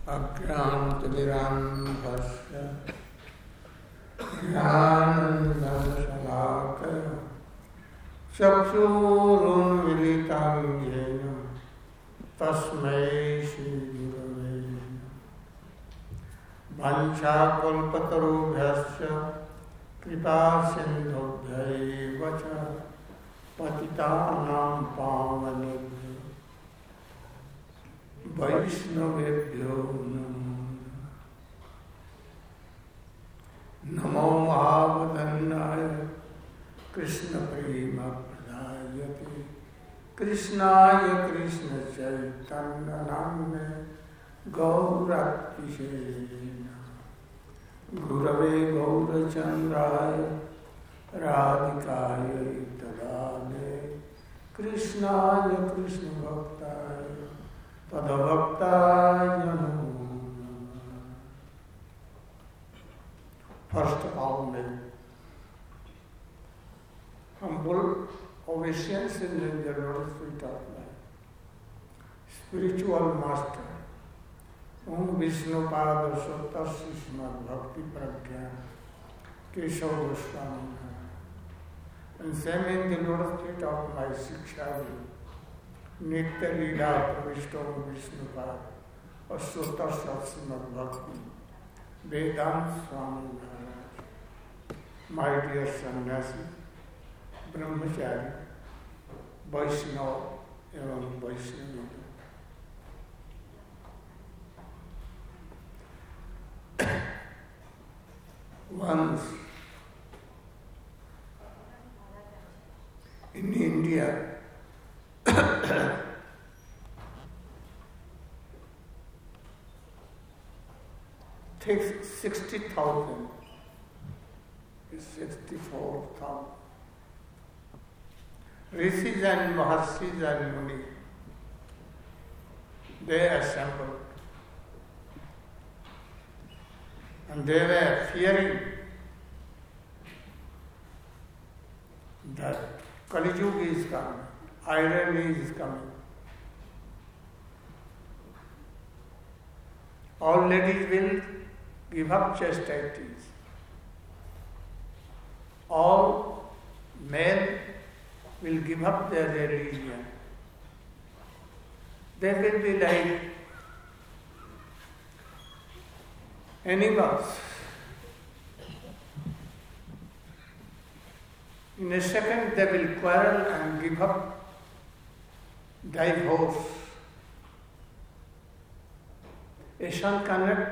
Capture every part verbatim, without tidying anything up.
अज्ञानतिमिरान्धस्य ज्ञानाञ्जनशलाकया चक्षुरुन्मीलितं येन तस्मै श्रीगुरवे नमः। वाञ्छाकल्पतरुभ्यश्च कृपासिन्धुभ्यैव च पतितानां पावनेभ्यो वैष्णवेभ्यो नमो नमो महावदन्नाय कृष्णप्रेमप्रदायते कृष्णाय कृष्णचैतन्यनाम्ने गौरतिशे गुरवे गौरचन्द्राय राधिकाय तदालये कृष्णाय कृष्णभक्ताय तदभक्ताय नमो नमः। First of all, may humble obeisance in the Lord's feet of my spiritual master, Om Vishnu Pada Sutta Srimad Bhakti Pragya Keshav Goswami, and same in the Lord's feet of my Shiksha Nitya Leela Pravishta Om Vishnu Pada Sutta Srimad Bhakti Vedanta Swami Maharaj, my dear sannyasi, brahmachari, Vaishnava, evam Vaishnava. Once in India, takes sixty thousand, sixty-four thousand. Rishis and Maharshis and Munis, they assembled and they were fearing that Kali Yuga is coming, irony is coming. All ladies will give up chastities. All men will give up their religion. They will be like animals. In a second they will quarrel and give up, divorce. A son cannot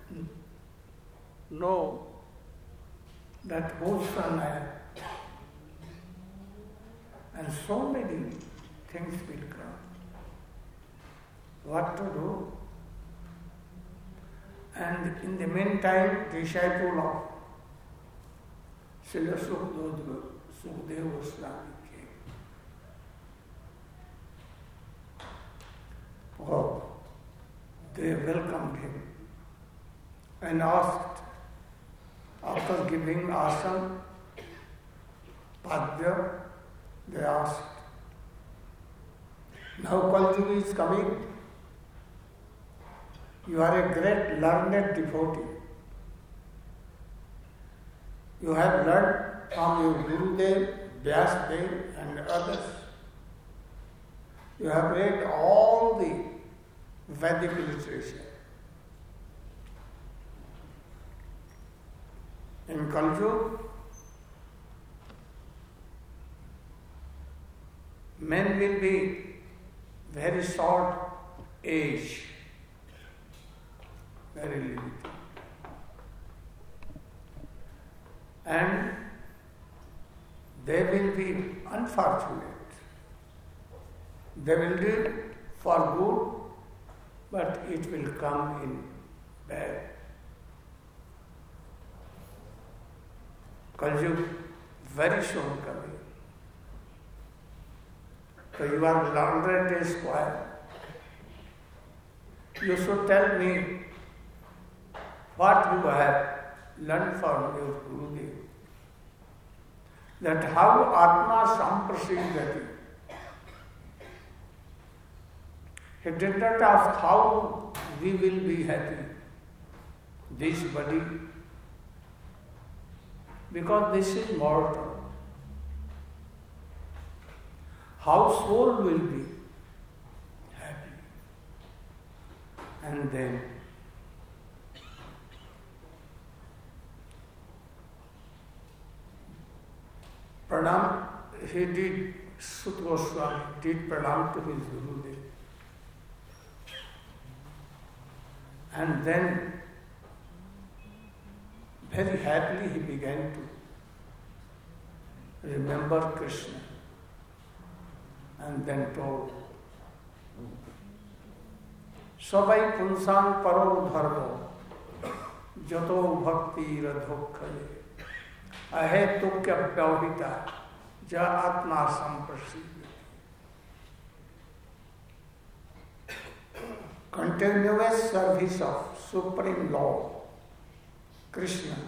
know that whose son I am. And so many things will come. What to do? And in the meantime, disciple of Srila Sukadeva Goswami came. Oh, they welcomed him and asked, after giving asam, padya, they asked, now Kali Yuga is coming. You are a great learned devotee. You have learned from your Gurudev, Vyasadev and others. You have read all the Vedic literature. In Kali Yuga, men will be very short age, very limited. And they will be unfortunate. They will do for good, but it will come in bad. Kali Yuga very soon coming. So you are learned a squire. You should tell me what you have learned from your Gurudev. That how Atma Samprasidhati. He did not ask how we will be happy. This body, because this is mortal. How soul will be happy. And then pranam, he did, Sut Goswami did pranam to his Gurudev. And then very happily he began to remember Krishna. And then told, Sabai punsang paro dharmo, jato bhakti radhokkale, ahetukya pyavita, ja atma samprasidhi. Continuous service of Supreme Lord, Krishna,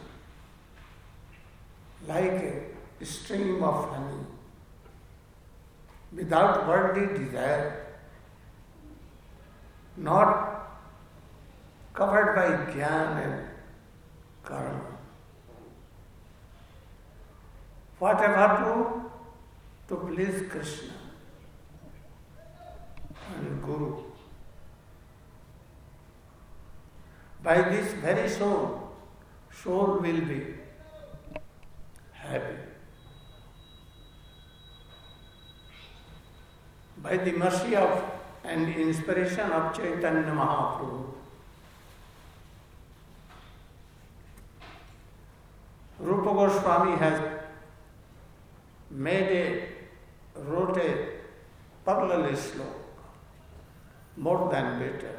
like a stream of honey, without worldly desire, not covered by jnana and karma. Whatever do to please Krishna and Guru. By this very soul, soul will be happy. By the mercy of and inspiration of Chaitanya Mahaprabhu, Rupa Goswami has made a, wrote a parallel sloka, more than better.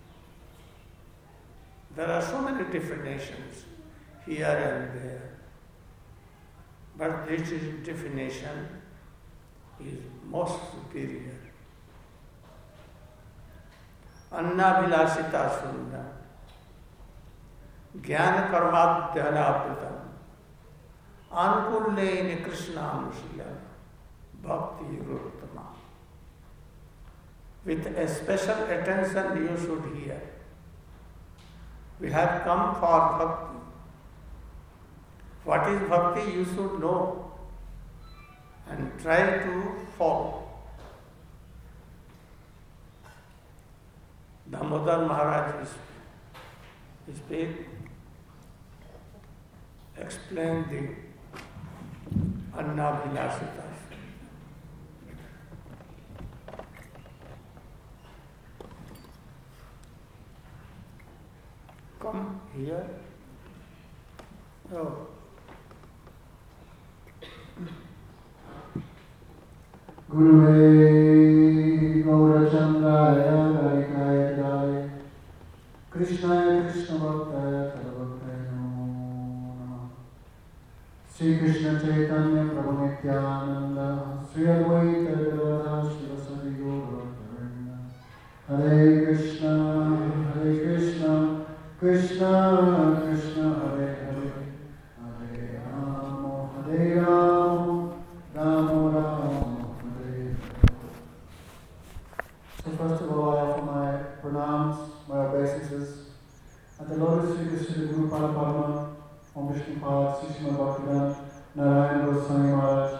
There are so many definitions here and there, but this definition is most superior. Anna vilasita sunda, jnana karmadhyanapritam, anukulle Krishna anusila, bhakti ruttama. With a special attention you should hear. We have come for bhakti. What is bhakti you should know and try to follow. Damodar Maharaj speak, explain the Anna Vilasita. Come here. Oh. Gurave Gaurachandaya Garikaya Dale Krishnaya Krishna Bhaktaya Tadabhaktaya Namo Namah. Sri Krishna Chaitanya Prabhu Nityananda Sri Advaita Gadadhara Shivasati Gaura Hare Krishna Hare Krishna Krishna Krishna Hare Hare Hare Rama Hare Rama Rama Rama. So first of all, I offer my pranams, my obeisances, at the lotus feet of Sri Guru Pada Padma, Om Vishnu Pad, Sri Srimad Bhaktivedanta Narayana Goswami Maharaj,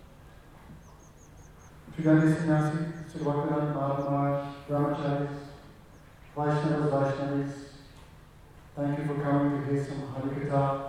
Tridandi Sannyasi, Sri Bhaktivedanta Maharaj, Brahmacharis, Vaishnavas, Vaishnavis. Thank you for coming to hear some Harikatha.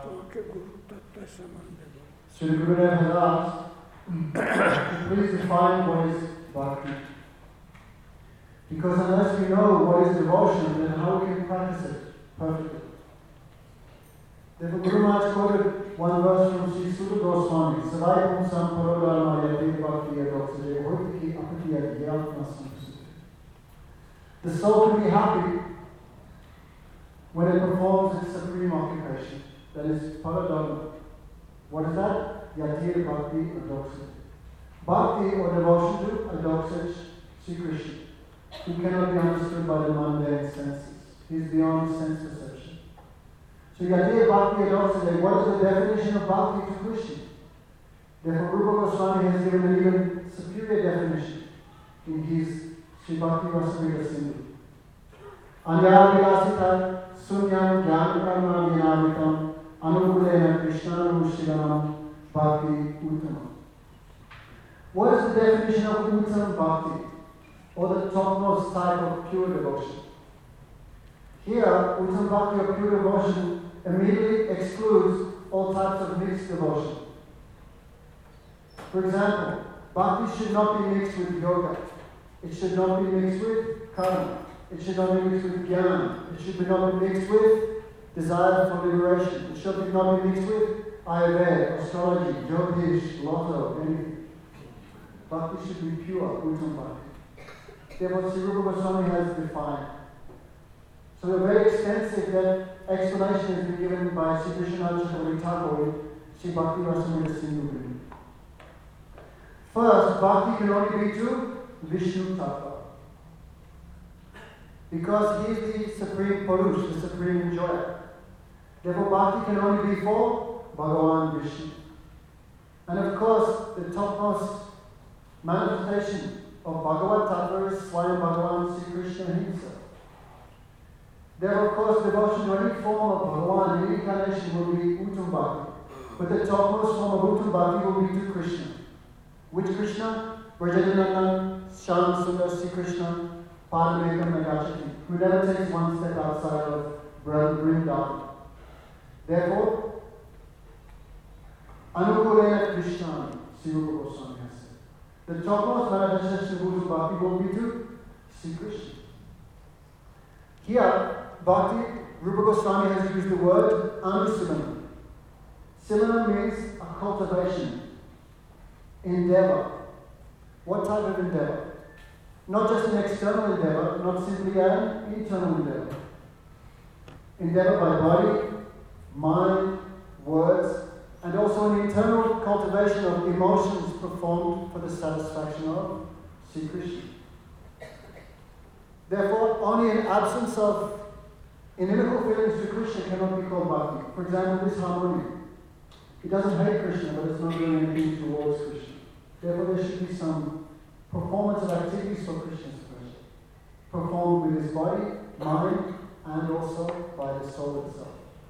Sri Gurudev has asked, please define what is bhakti. Because unless we know what is devotion, then how we can practice it perfectly? Therefore, Guru Maharaj quoted one verse from Sri Sutta Goswami, Savai Pumsam Parodharma Yate Bhakti Yadoksade Hoitiki Apati Yadhyatma Samsute. The soul can be happy when it performs its supreme occupation, that is Paradharma. What is that? Yate Bhakti Yadoksade. Bhakti or devotion to Adoksaj Sri Krishna, who cannot be understood by the mundane senses. He is beyond sense perception. So Yate Bhakti Yadoksade, what is the definition of Bhakti to Krishna? Therefore Rupa Goswami has given an even superior definition in his Sri Bhakti Rasamrita Sindhu. Anyavilasita sunyam jnana karma vinamitam anukulena krishnanushilanam bhakti uttamam. What is the definition of uttam bhakti, or the topmost type of pure devotion? Here, uttam bhakti or pure devotion immediately excludes all types of mixed devotion. For example, bhakti should not be mixed with yoga. It should not be mixed with karma. It should not be mixed with jnana. It should not be mixed with desire for liberation. It should not be mixed with Ayurveda, astrology, Jyotish, Lotto, anything. Bhakti should be pure, uttam bhakti. Therefore, Sri Rupa Goswami has defined. So a very extensive that explanation has been given by Sri Krishna Chakravarti Thakur, Sri Bhakti Rasamrita Sindhu. First, bhakti can only be to Vishnu Tattva. Because he is the supreme Purush, the supreme enjoyer. Therefore, bhakti can only be for Bhagavan Vishnu. And of course, the topmost manifestation of Bhagavad Tattva is Swayam Bhagavan Sri Krishna himself. Therefore, of course, devotion to any form of Bhagavan, any incarnation will be uttam bhakti. But the topmost form of uttam bhakti will be to Krishna. Which Krishna? Vrajanandan, Shyam Sundar Sri Krishna, Padamekam Nagachati, who never takes one step outside of Vrindavan. Therefore, Anukulena Krishna, Sri Rupa Goswami has said. The topmost manifestation of uttam bhakti will be to Sri Krishna. Here, Bhakti, Rupa Goswami has used the word anusilanam. Silanam means a cultivation, endeavor. What type of endeavor? Not just an external endeavor, not simply an internal endeavor. Endeavor by body, mind, words, and also an internal cultivation of emotions performed for the satisfaction of Sri Krishna. Therefore, only in absence of inimical feelings to Krishna cannot be called bhakti. For example, this harmonium. He doesn't hate Krishna, but it's not doing anything towards Krishna. Therefore, there should be some performance of activities for Krishna's pleasure, performed with his body, mind, and also by the soul itself.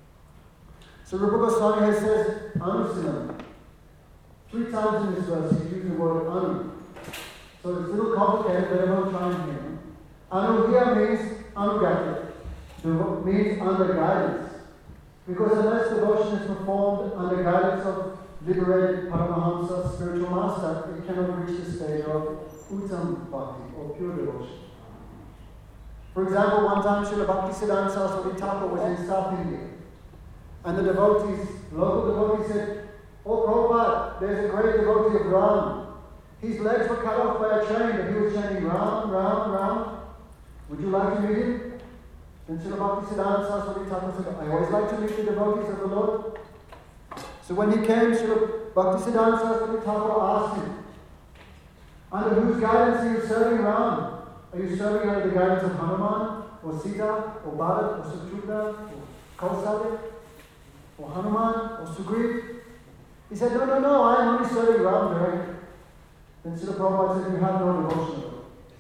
So Rupa Goswami has said, Anusilanam. Three times in this verse, he used the word anu. So it's a little complicated, but everyone try and hear. Anu here means anugata, means under guidance. Because unless devotion is performed under guidance of liberated Paramahamsa, spiritual master, it cannot reach the stage of uttam bhakti, or pure devotion. For example, one time Srila Bhaktisiddhanta Saraswati Thakur was in South India, and the devotees, local devotees said, "Oh Prabhupada, there's a great devotee of Ram. His legs were cut off by a chain, and he was chanting Ram, Ram, Ram. Would you like to meet him?" Then Srila Bhaktisiddhanta Saraswati Thakur said, "I always like to meet the devotees of the Lord." So when he came, Srila Bhaktisiddhanta Saraswati Thakur asked him, "Under whose guidance are you serving Ram? Are you serving under the guidance of Hanuman, or Sita, or Bharat, or Suchuta, or Kausalya, or Hanuman, or Sugriv?" He said, "No, no, no, I am only serving Ram directly." Then Srila Prabhupada said, "You have no devotion at all.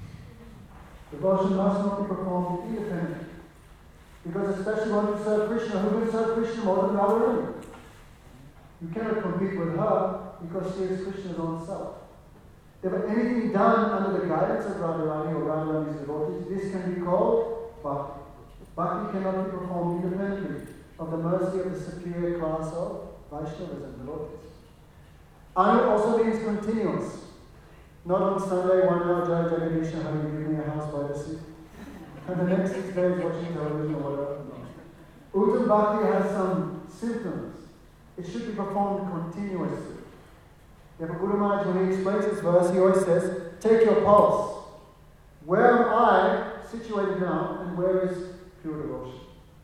Devotion must not be performed independently. Because especially when you serve Krishna, who will serve Krishna more than Radharani? You cannot compete with her because she is Krishna's own self. Therefore, anything done under the guidance of Radharani or Radharani's devotees, this can be called bhakti. Bhakti cannot be performed independently of the mercy of the superior class of Vaishnavas and devotees. Anu also means continuous. Not on Sunday, one hour, Jai Jagadish, how you give me a house by the sea. And the next six days watching television or whatever. No. Uttam bhakti has some symptoms. It should be performed continuously. Therefore, Guru Maharaj, when he explains this verse, he always says, take your pulse. Where am I situated now, and where is pure devotion?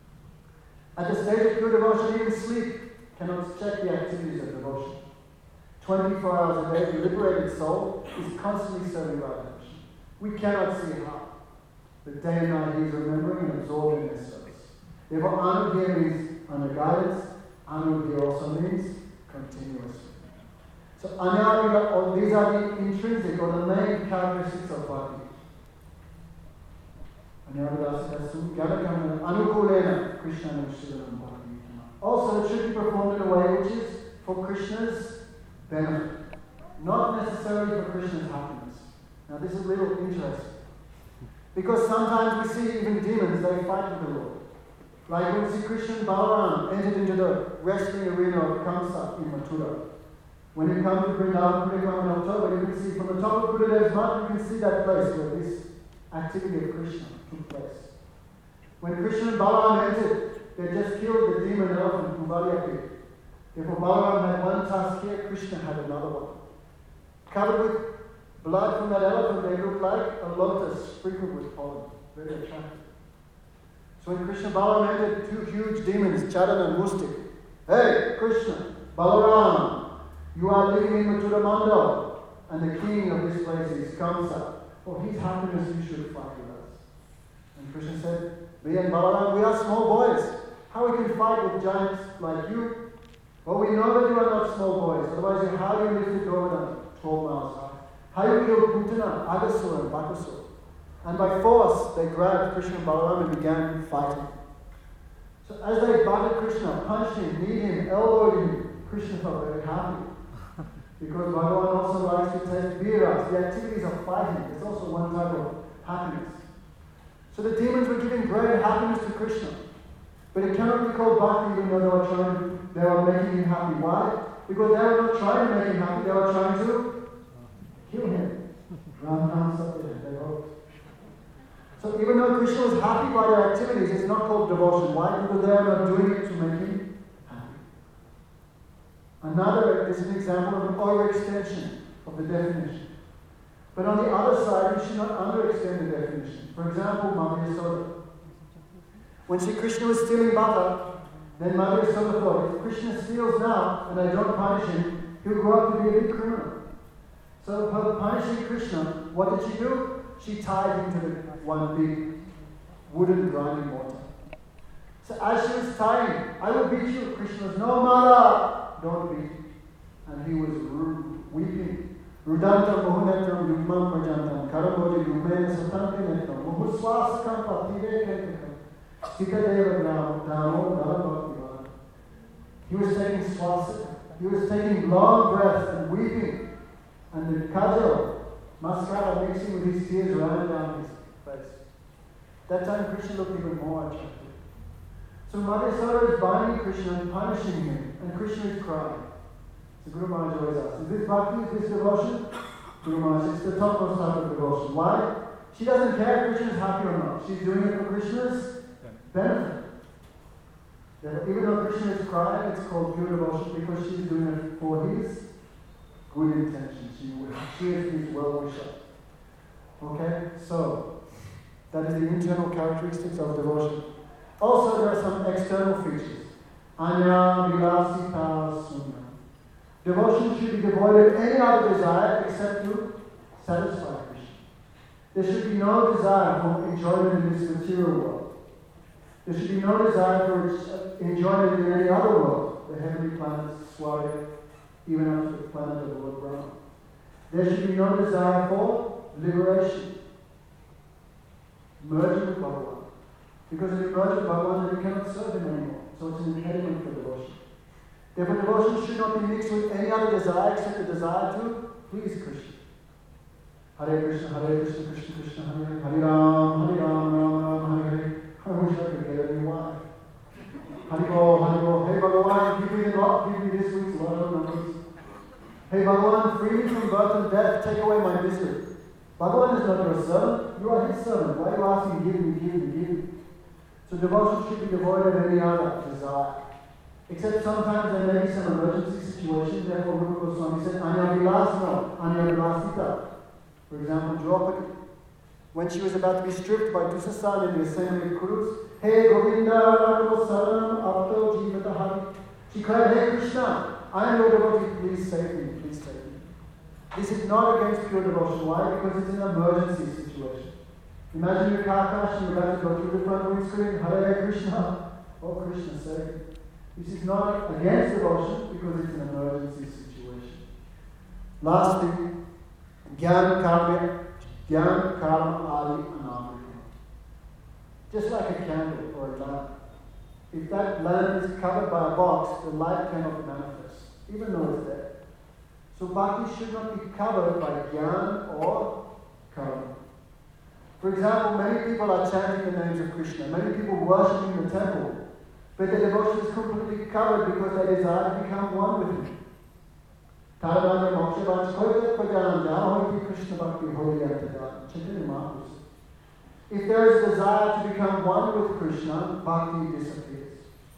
At the stage of pure devotion, even sleep cannot check the activities of devotion. twenty-four hours a day, the liberated soul is constantly serving Radha Krishna. We cannot see how. The day and night he is remembering and absorbing in his service. Therefore, Anu here means under guidance. Anu here also means continuously. So, Anyaviga, or these are the intrinsic or the main characteristics of bhakti. Also, it should be performed in a way which is for Krishna's benefit, not necessarily for Krishna's happiness. Now, this is a little interesting. Because sometimes we see even demons, they fight with the Lord. Like when Sri Krishna and Balaram entered into the wrestling arena of Kamsa in Mathura. When you come to Vrindavan Purigram in October, you can see from the top of Gurudev's mountain, you can see that place where this activity of Krishna took place. When Krishna and Balaram entered, they just killed the demon elephant Kumbharyaki. Therefore, Balaram had one tusk here, Krishna had another one. Covered with blood from that elephant, they looked like a lotus sprinkled with pollen. Very attractive. So when Krishna and Balaram entered, two huge demons, Charan and Mustik. Hey, Krishna, Balaram, you are living in Mathura Mandal, and the king of this place is Kamsa. For his happiness, you should fight with us. And Krishna said, we and Balaram, we are small boys. How we can fight with giants like you? Well, we know that you are not small boys. Otherwise, how do you lift the Govardhan twelve miles high? How you killed Putana, Agasura, and Bakasura? And by force, they grabbed Krishna and Balaram and began fighting. So as they butted Krishna, punched him, kneed him, elbowed him, Krishna felt very happy. Because Bhagavan also likes to take viras, the activities of fighting. It's also one type of happiness. So the demons were giving great happiness to Krishna. But it cannot be called bhakti even though they were trying to, they were making him happy. Why? Because they were not trying to make him happy, they were trying to kill him. Ram Ram Satya, they hoped. So even though Krishna was happy by their activities, it's not called devotion. Why? Because they are not doing it to make him happy. Another is an example of an overextension of the definition. But on the other side, you should not underextend the definition. For example, Mother Yasoda. When Sri Krishna was stealing butter, then Mother Yasoda thought, if Krishna steals now and I don't punish him, he'll grow up to be a big criminal. So for punishing Krishna, what did she do? She tied him to the one big wooden grinding mortar. So as she was tying, I will beat you. Krishna was, no, Mother, don't beat. And he was weeping. Rudanta Mohunetram Yugmam Prajantam Karaboji Yumen Satantinetram Muhuswasakam Patirekam Sikadeva Damo Dalabhaktivan. He was taking swastika. He was taking long breaths and weeping. And the kajal, mascara mixing with his tears ran down his face. That time Krishna looked even more attractive. So Mother Yasoda is binding Krishna and punishing him, and Krishna is crying. So Guru Maharaj always asks, is this bhakti, is this devotion? Guru Maharaj, it's the topmost type of devotion. Why? She doesn't care if Krishna is happy or not. She's doing it for Krishna's benefit. Even though Krishna is crying, it's called pure devotion because she's doing it for his good intention. She, she is his well-wisher. Okay? So, that is the internal characteristics of devotion. Also, there are some external features. Anya vilasita sunya. Devotion should be devoid of any other desire except to satisfy Krishna. There should be no desire for enjoyment in this material world. There should be no desire for enjoyment in any other world, the heavenly planets, Swarga, even up to the planet of the Lord Brahma. There should be no desire for liberation, merging with Bhagavan. Because if you merge with Bhagavan, then you cannot serve him anymore. So it's an impediment for devotion. Therefore, devotion should not be mixed with any other desire except the desire to please Krishna. Hare Krishna, Hare Krishna, Krishna Krishna, Hare Hare, Hare Ram, Hare Ram, Ram Ram, Hare Hare. I wish I could get a new wife. Hare Bol, Hare Bol. Hey Bhagavan, give me the lot, give me this week's lot of numbers. Hey Bhagavan, free me from birth and death, take away my misery. Bhagavan is not your servant, you are his servant. Why are you asking, give me, give me, give me? So devotion should be devoid of any other desire. Except sometimes there may be some emergency situation, therefore Rupa Goswami said, Anya Vilasna, Anya Vilasita. For example, Draupadi, when she was about to be stripped by Dusasana in the assembly of Kurus, Hey Govinda, Ragavasaram, Apto Jivata Hari. She cried, Hey Krishna, I am your devotee, please save me, please save me. This is not against pure devotion. Why? Because it's an emergency situation. Imagine your car crash and you're about to go through the front windscreen, Hare Krishna, oh Krishna, save me. This is not against devotion because it's an emergency situation. Last thing, Gyan Karma, Gyan Karma Adi Anamrita. just like a candle or a lamp. If that lamp is covered by a box, the light cannot manifest, even though it's there. So bhakti should not be covered by jnana or karma. For example, many people are chanting the names of Krishna, many people worship in the temple, but their devotion is completely covered because they desire to become one with him. Taramanya moksha vanchkoita prajan jahoti Krishna bhakti holiyatadan. Chaitanya Mahaprabhu. If there is desire to become one with Krishna, bhakti disappears.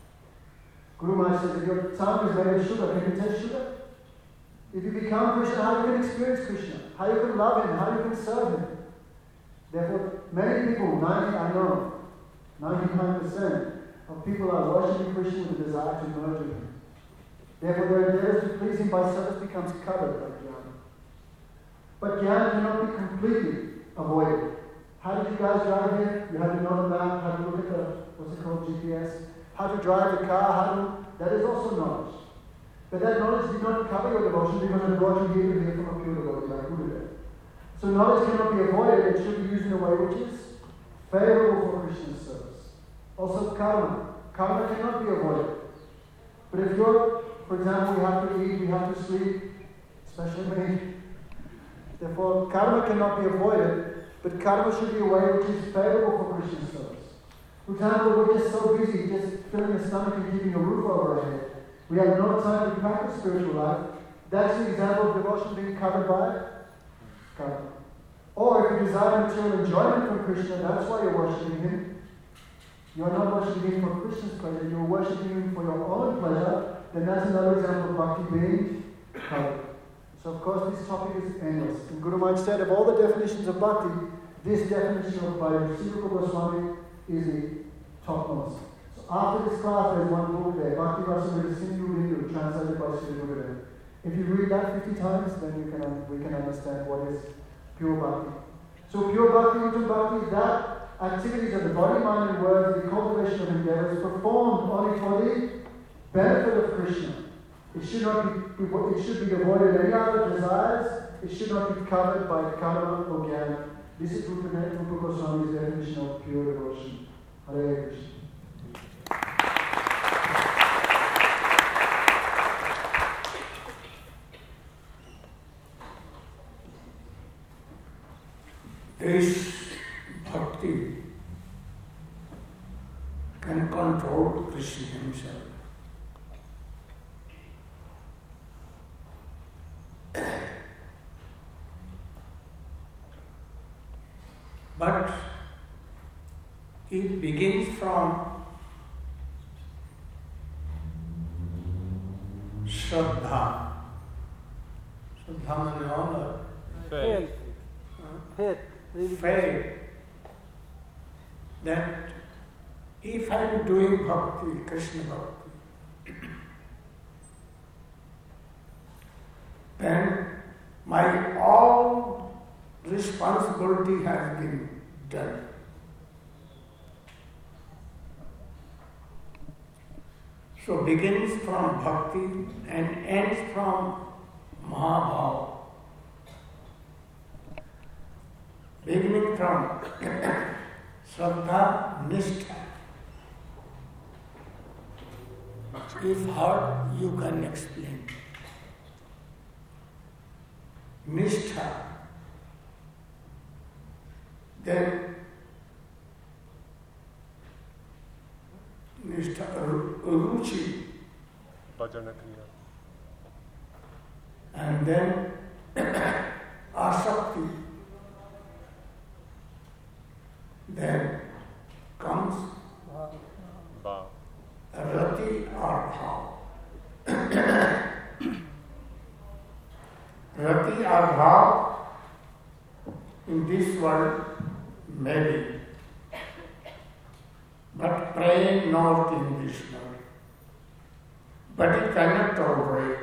Guru Maharaj says, if your tongue is made of sugar, can you taste sugar? If you become Krishna, how you can experience Krishna? How you can love him? How you can serve him? Therefore, many people, ninety, I know, ninety-nine percent of people are worshiping Krishna with a desire to merge with him. Therefore, their endeavors to please him by service becomes covered by jnana. But jnana cannot be completely avoided. How did you guys drive here? You had to know the map, how to look at the, what's it called, G P S? How to drive the car, how to, that is also knowledge. But that knowledge did not cover your devotion because it brought you here to hear from a pure devotee like Gurudev. So knowledge cannot be avoided, it should be used in a way which is favorable for Krishna's service. Also karma. Karma cannot be avoided. But if you're, for example, we have to eat, we have to sleep, especially me. Therefore, karma cannot be avoided, but karma should be a way which is favorable for Krishna's service. For example, we're just so busy just filling a stomach and keeping a roof over our head. We have no time to practice spiritual life. That's the example of devotion being covered by karma. Or if you desire material enjoyment from Krishna, that's why you're worshipping him. You are not worshipping him for Krishna's pleasure, you're worshipping him for your own pleasure, then that's another example of bhakti being covered. So of course this topic is endless. And Guru Maharaj said of all the definitions of bhakti, this definition of by Srila Goswami is the topmost. So after this class there's one book there, Bhakti Rasamrita Sindhu Bindu, translated by Srila Gurudev. If you read that fifty times, then you can we can understand what is pure bhakti. So pure bhakti, Uttam bhakti is that activities of the body, mind and words, the cultivation of endeavors performed only for the benefit of Krishna. It should not be it should be devoid of any other desires, it should not be covered by karma or jnana. This is Rupa Goswami's definition of pure devotion. Hare Krishna. This bhakti can control Krishna himself. But it begins from Shraddha. Shraddha means honor. Faith. Faith. Really faith. That if I am doing bhakti, Krishna bhakti, then my all responsibility has been done. So begins from bhakti and ends from Mahabhava. Beginning from Shraddha Nishtha. If hard, you can explain. Nishtha. Then Nishtha, Ruchi. And then Asakti. Then comes Bhav. Rati or Bhav. Rati or Bhav in this world maybe, but praying not in this world. But it cannot tolerate.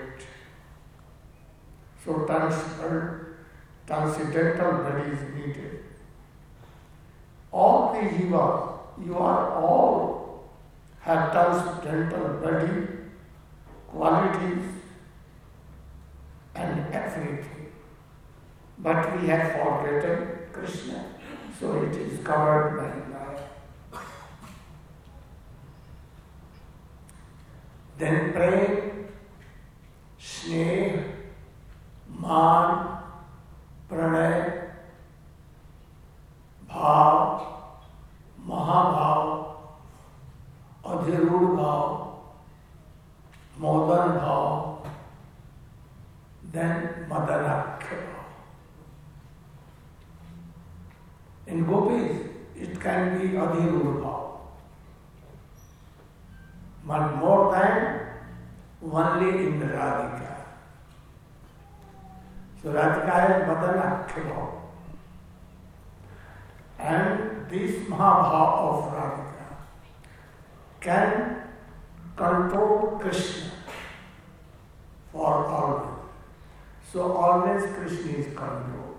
So transcendental body is needed. All the jivas, you are all have transcendental body, qualities, and everything. But we have forgotten Krishna, so it is covered by Maya. then prem, sneh, मान, प्रणय, भाव, महाभाव, अधिरूढ़ भाव, मोदन भाव, then madanakhya भाव. In gopis, it can be अधिरूढ़ भाव, but more than only in Radhika. So Radhika is madanakhya भाव. And this Mahabhava of Radhika can control Krishna for always. So always Krishna is controlled.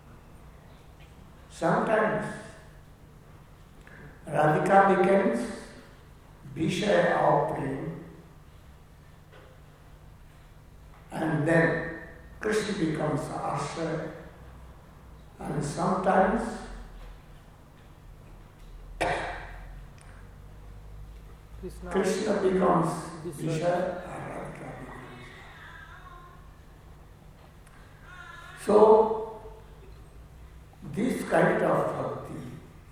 Sometimes Radhika becomes Vishaya of prem, and then Krishna becomes Ashray, and sometimes Krishna, Krishna becomes Vishaya and Radhika becomes. So, this kind of bhakti,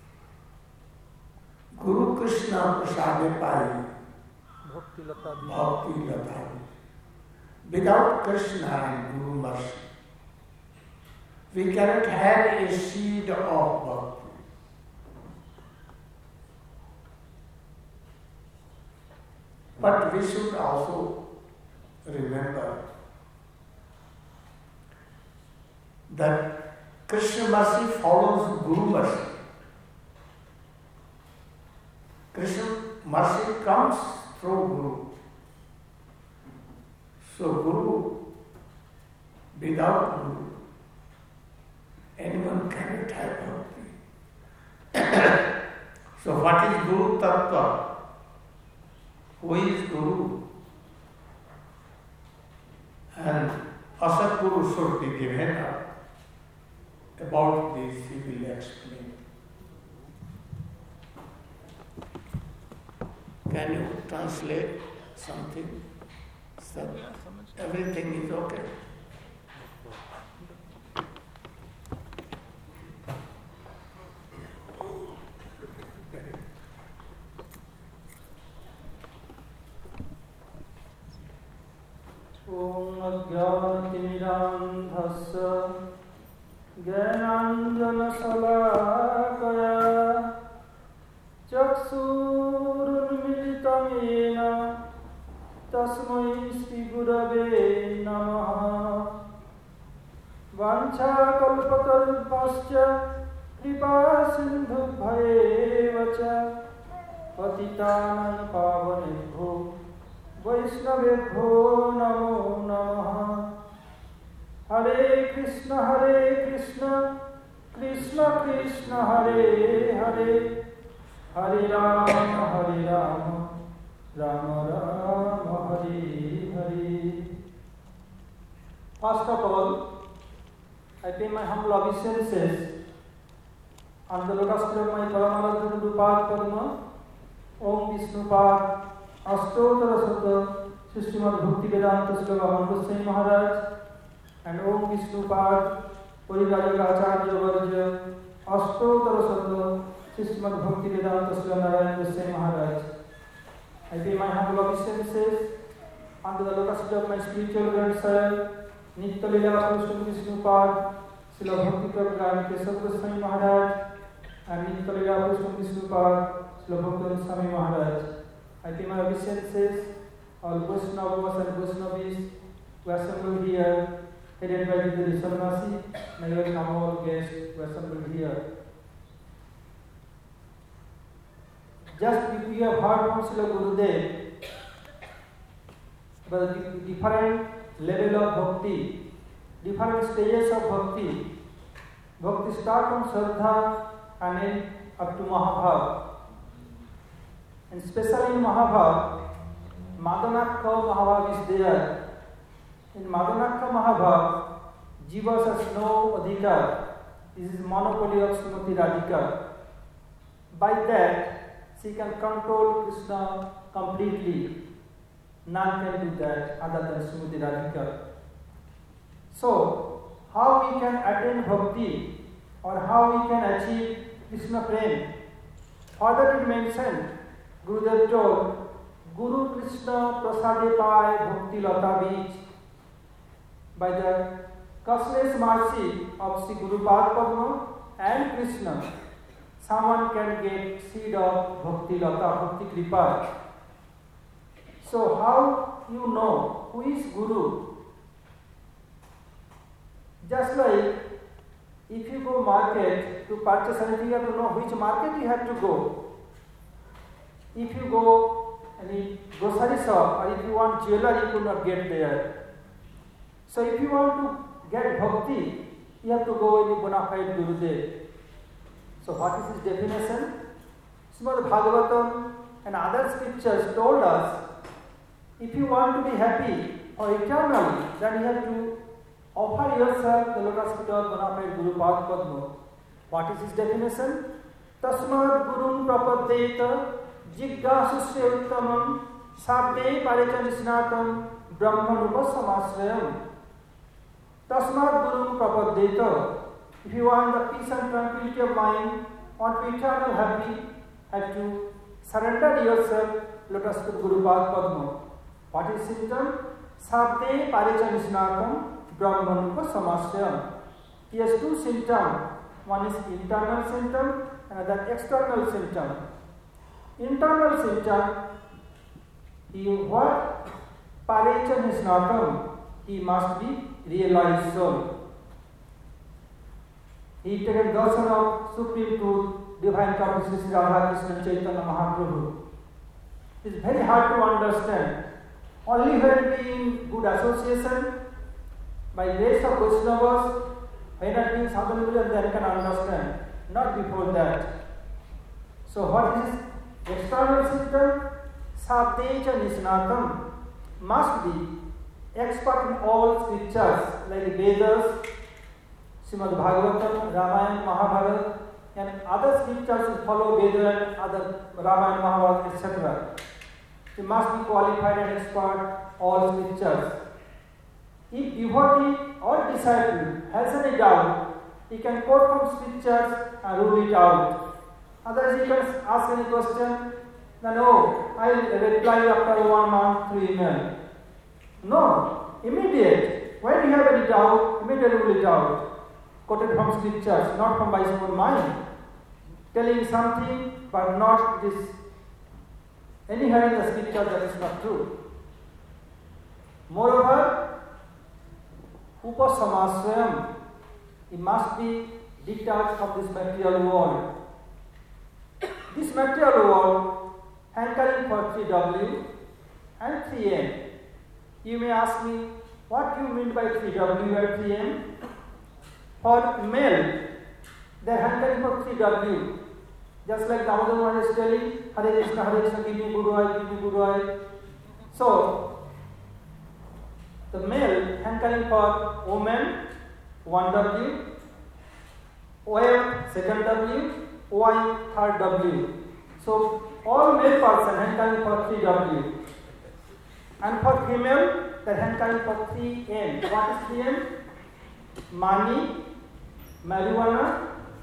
Guru Krishna Prasade Pai, Bhakti Lata Di. Bhakti Lata. Without Krishna and Guru mercy, we cannot have a seed of bhakti. But we should also remember that Krishna mercy follows Guru mercy. Krishna mercy comes through Guru. So Guru, without Guru, anyone cannot have bhakti. So what is Guru Tattva? Who is Guru? And Asat Guru should be given up. About this he will explain. Can you translate something? So everything is okay. Om Ajnanatimirandhasya Jnananjana Salakaya Chaksurunmilitam Yena Tasmai Shri Gurave Namaha Vancha Kalpatarubhasya Kripa Sindhubhayeva Patitanam Pavanebho Vaishnavebho Namo Namaha Hare Krishna Hare Krishna Krishna Krishna Hare Hare Hare Rama Hare Rama Rama Rama Hare Hare. First of all, I pay my humble obeisances on the lotus feet of my Paramaradha Guru Padma, Om Vishnupad, Ashtottara Satta, Srimad Bhakti Vedanta Srila Goswami Maharaj, and Om Vishnupad, Parivarika Acharya Varja, Ashtottara Satta, Srimad Bhakti Vedanta Srila Narayan Goswami Maharaj. I pay my humble obeisances unto the lotus feet of my spiritual grandson, Nitya Leela Purushottam Vishnupad, Srila Bhakti Prabhu Keshav Goswami Maharaj, and Nitya Leela Purushottam Vishnupad, Srila Bhakti Swami Maharaj. I pay my obeisances all Vaishnavas and Vaishnavis who assembled here, headed by the Sarnasi, and even all guests who assembled here. Just we have heard from Srila Gurudev about the different level of bhakti, different stages of bhakti. Bhakti start from Shraddha and end up to Mahabhav. And especially in Mahabhav, Madanakha Mahabhav is there. In Madanakha Mahabhav, Jivas has no adhikar. This is monopoly of Srimati Radhika. By that, she can control Krishna completely. None can do that other than Srimati Radhika. So, how we can attain bhakti or how we can achieve Krishna Prem? Further it mentioned, Gurudev told, Guru Krishna Prasade Pai Bhakti Lata Bij. By the causeless mercy of Sri Guru Padma and Krishna, someone can get seed of Bhakti Lata, Bhakti Kripa. So how you know who is Guru? Just like if you go market to purchase anything, you have to know which market you have to go. If you go any grocery shop or if you want jewelry, you could not get there. So if you want to get bhakti, you have to go in bona fide Gurudev. So what is his definition? Srimad Bhagavatam and other scriptures told us, if you want to be happy or eternally, then you have to offer yourself the lotus feet of bona fide Guru Padma. What is his definition? Tasmad Gurum Prapaddeta Jiggasusya Uttamam Sabde Parecha Nisnatam Brahmanupa Samasrayam. Tasmad Gurum Prapaddeta. If you want the peace and tranquility of mind, want to be eternal happy, have to surrender yourself lotus feet Guru Padma. What is symptom? Sabde Parecha Nisnatam Brahmanupa Samasrayam. He has two symptoms. One is internal symptom and another external symptom. Internal symptom, he what? Parecha Nisnatam. He must be realized soul. He taken darshan of Supreme Truth, Divine Couple Sri Radha Krishna Chaitanya Mahaprabhu. It is very hard to understand. Only when we in good association, by grace of Vaishnavas, when at being Sadhanamula, then can understand. Not before that. So what is external symptom? Sabdecha Nisnatam. Must be expert in all scriptures like Vedas, Srimad Bhagavatam, Ramayana, Mahabharata, and other scriptures follow Vedas and other Ramayana, Mahabharata, et cetera. He must be qualified and expert all scriptures. If devotee or disciple has any doubt, he can quote from scriptures and rule it out. Otherwise, he can ask any question, then oh, I will reply after one month through email. No, immediate. When you have any doubt, immediately rule it out. Quoted from scriptures, not from by his own mind. Telling something, but not this. Anyhow, in the scripture that is not true. Moreover, Upasamasrayam, it must be detached from this material world. This material world, hankering for three W and three M. You may ask me, what do you mean by three W and three M? For male, they are hankering for three W. Just like Damodar is telling, Hare Krishna, Hare Krishna, give me Guru Ai, give me Guru Ai. So, the male hankering for woman, one W, O M, second W, O I, third W. So, all male person hankering for three W. And for female, they are hankering for three M. What is three M? Money, marijuana,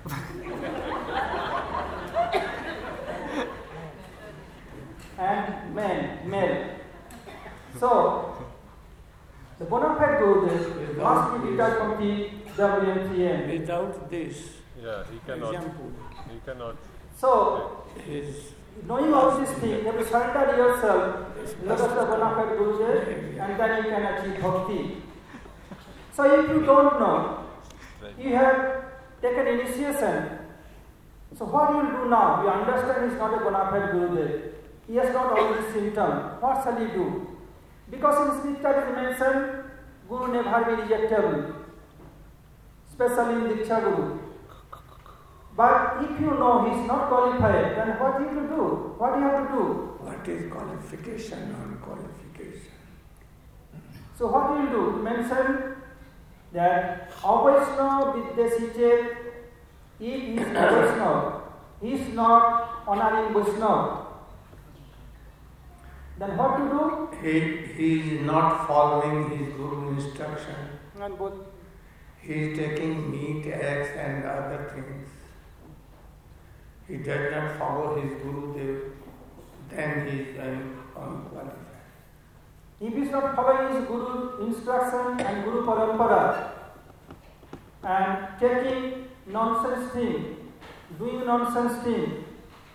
and men, male. So, the bona fide Gurudev must be detached from the W and three M. Without this, yeah, he cannot. example, He cannot. So, is knowing all these things, you have to surrender yourself, look at the bona fide Gurudev, and then you can achieve bhakti. So, if you don't know, you have taken initiation. So, what you will do now? You understand he is not a bona fide Gurudev. He has not all these symptoms. What shall he do? Because in scripture it is mentioned, Guru never be rejectable, especially in Diksha Guru. But if you know he is not qualified, then what do you do? What do you have to do? what is qualification, non-qualification? So what do you do? It mentioned that Avaishnava Vidyasiche, if he is Avaishnava, he is not honoring Vaishnava. then what to do? He, he is not following his Guru instruction. And both. He is taking meat, eggs and other things. He does not follow his Guru, then he is unqualified. If he is not following his Guru instruction and Guru Parampara and taking nonsense thing, doing nonsense thing,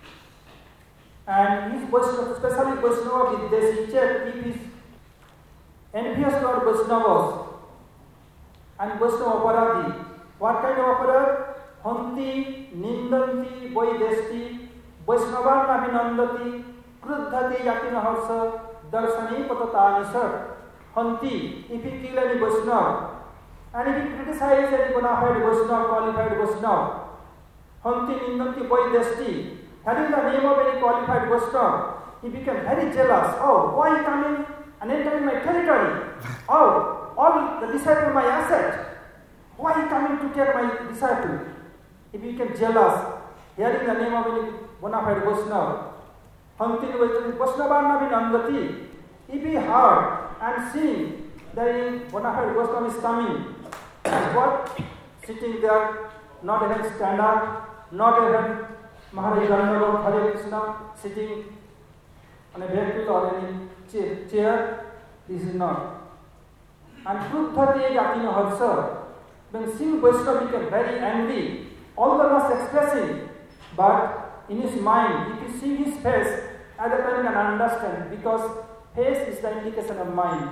and he is Vaishnava, especially Vaishnava Viddeshi, check if he is envious toward Vaishnavas and Vaishnava Aparadhi. What kind of aparadhi? Hanti, Nindanti, Vaideshti, Vaishnava Navinandati, Kruddhati Yatina Harsa, Darshani Patatani Sir. Hanti, if he kill any Vaishnava, and if he criticize any bona fide Vaishnava, qualified Vaishnava, Hanti, Nindanti, Vaideshti, having the name of any qualified Vaishnava, he became very jealous. Oh, why coming and entering my territory? Oh, all the disciple my asset. Why coming to take my disciple? He became jealous, hearing the name of any bona fide Vaishnava. Hanti Vaishnava Navinandati. If he heard and seen that a bona fide Vaishnava is coming, and what? Sitting there, not even stand up, not even Maharaj Dandava Hare Krishna, sitting on a vehicle or any chair, this is not. And Kruddhati Yatina Harsa, when seeing Vaishnava became very angry, although not expressing, but in his mind, if you see his face, at that time you can understand, because face is the indication of mind.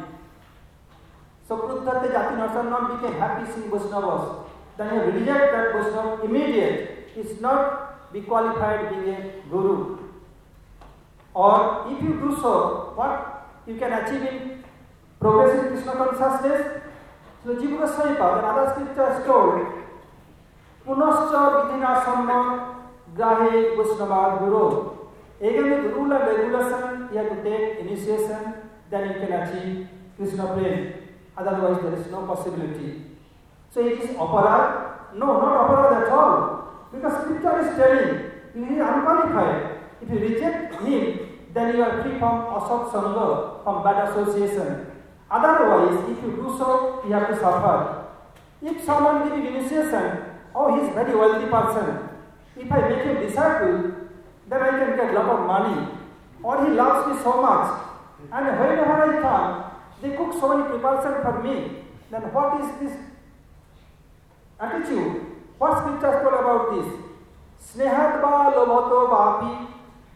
So Kruddhati Yatina Harsa not became happy seeing Vaishnavas. Then he reject that Vaishnava immediate. It's not be qualified being a guru. Or if you do so, what you can achieve in progressive Krishna consciousness? So Jiva Goswami Pad and other scriptures told, Punascha Vidhina Samma Grahe Vaishnava Guru. Again with rule and regulation, you have to take initiation, then you can achieve Krishna prema. Otherwise there is no possibility. So it is aparad? No, not aparad at all. Because scripture is telling, he is unqualified. If you reject him, then you are free from asat sangha, from bad association. Otherwise, if you do so, you have to suffer. If someone gives initiation, oh, he is a very wealthy person. If I make him disciple, then I can get a lot of money. Or he loves me so much. And whenever I come, they cook so many preparation for me. Then what is this attitude? What scripture told about this? Snehadva lobhato vapi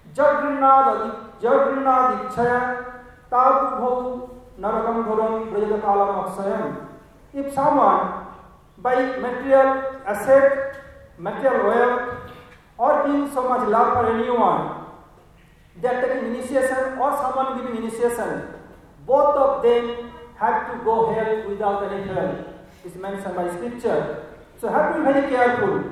jagrinad jagrinad tabhu narakam ghuram brajatakalam aksayam. If someone by material asset, material wealth, or being so much love for anyone, they are taking initiation or someone giving initiation, both of them have to go hell without any help. It's mentioned by scripture. So have to be very careful.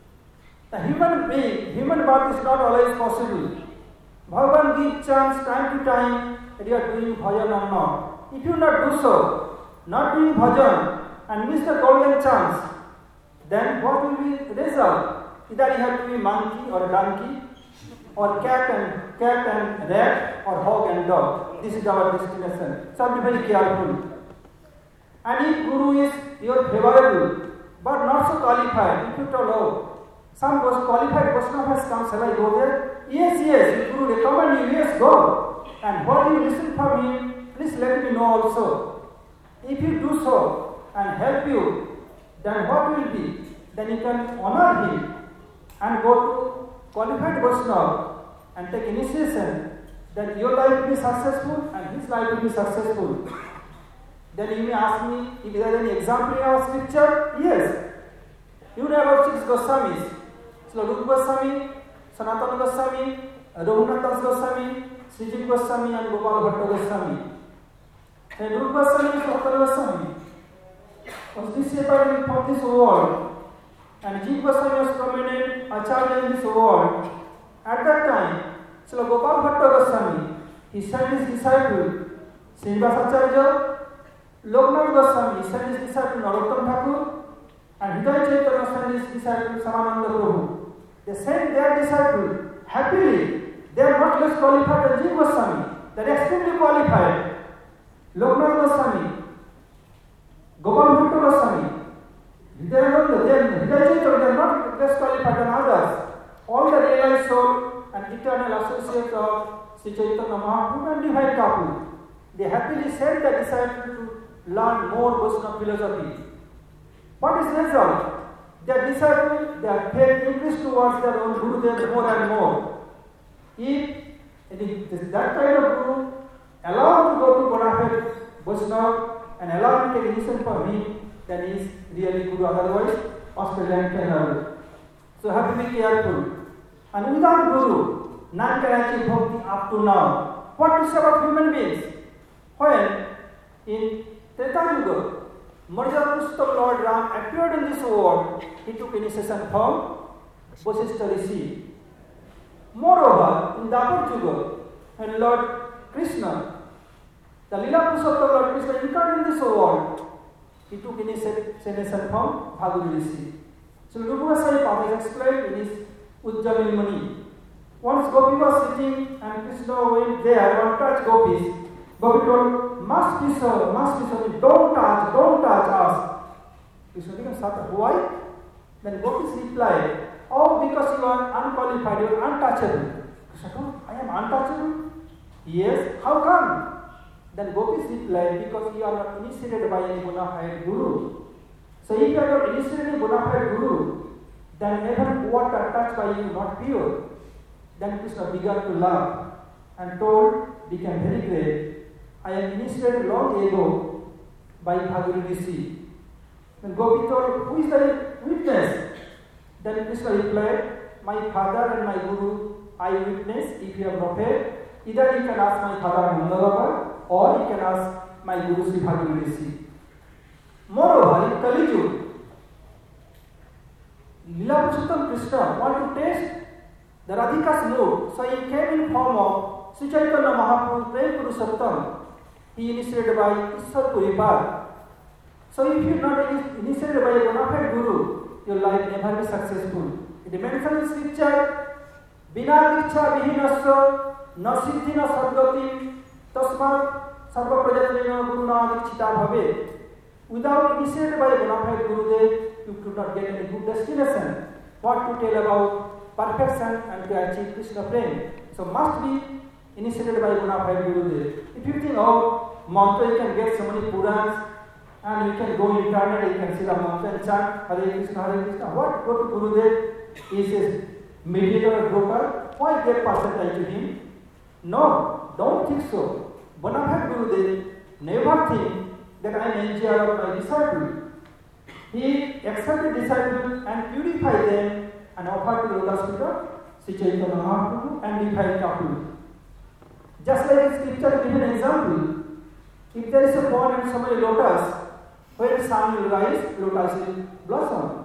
The human being, human birth is not always possible. Bhagavan gives chance time to time that you are doing bhajan or not. If you not do so, not doing bhajan and miss the golden chance, then what will be the result? Either you have to be monkey or donkey, or cat and cat and rat, or hog and dog. This is our destination. So be very careful. And if Guru is your favorable, but not so qualified, if you tell, oh, some qualified Vaishnava has come, shall I go there? Yes, yes, if Guru recommend you, yes, go. And what you listen from him, please let me know also. If you do so and help you, then what will be? Then you can honor him and go to qualified Vaishnava and take initiation, that your life will be successful and his life will be successful. Then you may ask me if there is any example in our scripture. Yes. You know about six Goswamis. So Rupa Goswami, Sanatana Goswami, Raghunath Das Goswami, Srijiv Goswami and Gopal Bhatta Goswami. And Rupa Goswami and Sanatana Goswami was disabled from this world. And Jiva Goswami was prominent Acharya in this world. At that time, Srila Gopal Bhatta Goswami, he sent his disciple, Srinivas Acharya, Loknath Goswami sent his disciple Narottam Thakur, and Hridaya Chaitanya sent his disciple Samananda Prabhu. They sent their disciple happily. They are not less qualified than Jiva Goswami. They are extremely Loknath Goswami, Gopal Bhattu Goswami, Hridayananda, they are they are not less qualified than others. All the realized soul and eternal associates of Sri Chaitanya Mahaprabhu and divine couple, they happily sent the disciples to learn more Vaishnava philosophy. What is the result? Their disciples, their faith increased towards their own Gurudev more and more. If, if that kind of Guru allowed to go to Bonafide Vaishnava and allowed to take initiation from him, then he is really Guru, otherwise Australian cannot. So have to be careful. And without Guru, none can achieve bhakti up to now. What to say about human beings? When in Treta Yuga, Madhya Purushottam Lord Ram appeared in this world, he took initiation from Vasishtha Rishi. Moreover, in Dwapar Yuga, when Lord Krishna, the Leela Purushottam Lord Krishna incarnate in this world, he took initiation from Bhagavad Rishi. So Rupa Goswami Padu explained in his Ujjayin Mani. Once Gopi was sitting and Krishna went there and touched Gopis. Gopi told, must be so, must be so, don't touch, don't touch us. Krishna became startled. Why? Then Gopis replied, oh, because you are unqualified, you are untouchable. Krishna told, I am untouchable? Yes, how come? Then Gopis replied, because you are not initiated by any bona fide Guru. So if you are not initiated by bona fide Guru, then even water touched by you not pure. Then Krishna began to laugh and told, became very great. I am initiated long ago by Bhagavad Rishi. Then Gopi told, who is the witness? Then Krishna replied, my father and my Guru, I witness. If you have no faith, either you can ask my father Nandalapa or you can ask my Guru Sri Bhagavad Rishi. Moreover, in Kali Yuga, Leela Purushottam Krishna wanted to test the Radhika's mood, so he came in form of Sri Chaitanya Mahaprabhu Prem Purushottam. He initiated by Ishwar Puripad. So if you are not initiated by a bona fide Guru, your life never be successful. It mentions in scripture, Bina Diksha Vihinasya Nasiddhina Sadgati Tasmat Sarva Prajatnena Guru Nadikshita Bhave. Without initiated by a bona fide Gurudev, you could not get any good destination. What to tell about perfection and to achieve Krishna Prem? So must be initiated by bona fide Gurudev. If you think, oh, mantra, you can get so many Purans and you can go in internet, you can see the mantra and chant Hare Krishna, Hare Krishna. What? Go to Gurudev, he is a mediator or broker. Why get percentage to him? No, don't think so. Bona fide Gurudev never think that I am engineer of my disciple. He accepted disciples and purified them and offered to the lotus feet of Sri Chaitanya Mahaprabhu and divine couple. Just like in scripture, give an example. If there is a pond and so many lotus, when the sun will rise, lotus will blossom.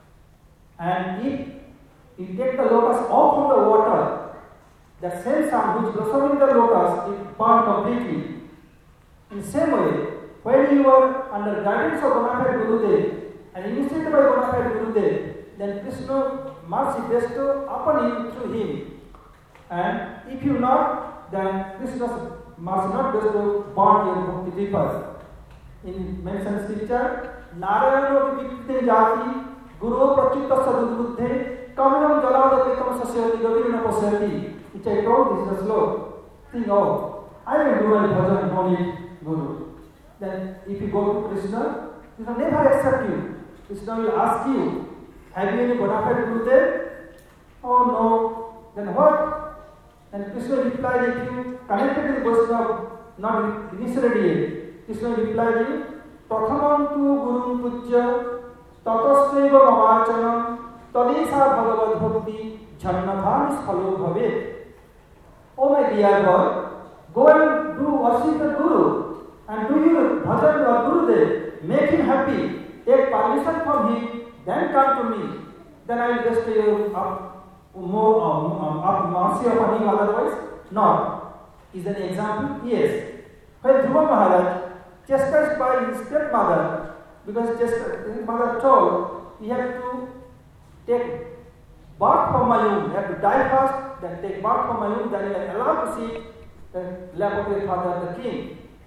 And if you take the lotus off from the water, the same sun which blossomed in the lotus is burned completely. In the same way, when you are under guidance of bona fide Gurudev and initiated by bona fide Gurudev, then Krishna mercy bestow upon you through him. And if you not, then Krishna's mercy not bestow burn your bhakti deeper. In mentioned scripture, Narayana Vikte Jati Guru Prachutta Sadhubuddhe Kamalam Jaladapekam Sasyati Gavirna Pasyati. Which I told, this is the slow. Think, oh, I will do my bhajan, no need Guru. Then if you go to Krishna, Krishna never accept you. Krishna will ask you, have you any bona fide Gurudev? Oh no. Then what? Then Krishna replied, if you connected with Vaishnava, not initially yet, Krishna replied, Prathamam tu Gurun Pujya Tatasveva Mamachanam Tadesa Bhagavad Bhakti Jannadhan Sthalo Bhave. Oh my dear boy, go and do worship the Guru and do your bhajan or Gurudev, make him happy, take permission from him, then come to me. Then I will bestow you up more um, um, up mercy upon him, otherwise not. Is an example? Yes. When Dhruva Maharaj, chastised by his stepmother, because his mother told he had to take birth from my womb, he had to die first, then take birth from my womb, then he was allowed to see the lap of his father, the king.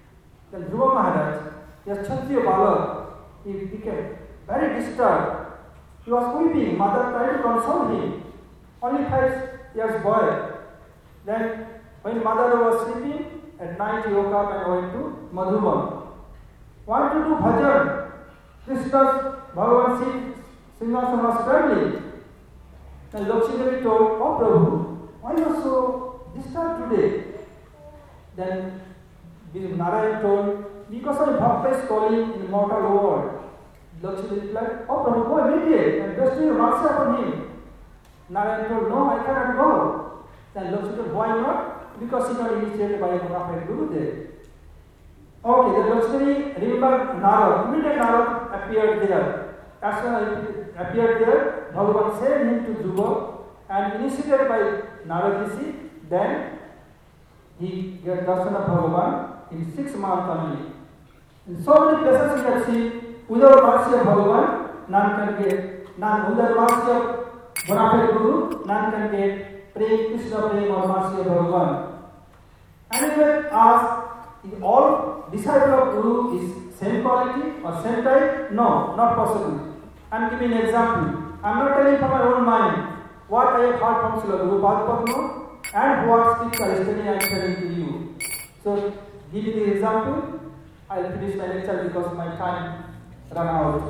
Then Dhruva Maharaj, a Kshatriya Balak, he became very disturbed. He was weeping. Mother tried to console him. Only five years boy. Then, when mother was sleeping, at night he woke up and went to Madhuban. Want to do bhajan. Krishna's Bhagavan Singhasan was trembling. And Lakshmi Devi told, "Oh Prabhu, why you are so disturbed today?" Then Narayan told, "Because my bhakta is calling in mortal world." Lakshmi replied, "Oh Prabhu, go immediately and bestow your mercy upon him." Narayan told, "No, I cannot go." Then Lakshmi told, "Why not?" "Because he got initiated by a bona fide Gurudev." Okay, then Lakshmi remembered Narad. Immediately Narad appeared there. As soon as he appeared there, Bhagavan sent him to Dhruva and initiated by Narad Rishi, then he got darshan of Bhagavan in six months only. In so many places you can see, without mercy of Bhagavan, none can get, none, without mercy of bona fide Guru, none can get prem, Krishna prem or mercy of Bhagavan. And you may ask, is all disciple of Guru is same quality or same type? No, not possible. I am giving an example. I am not telling from my own mind what I have heard from Srila Guru Padma and what scripture yesterday I am telling to you. So, giving the example, I will finish my lecture because my time ran out.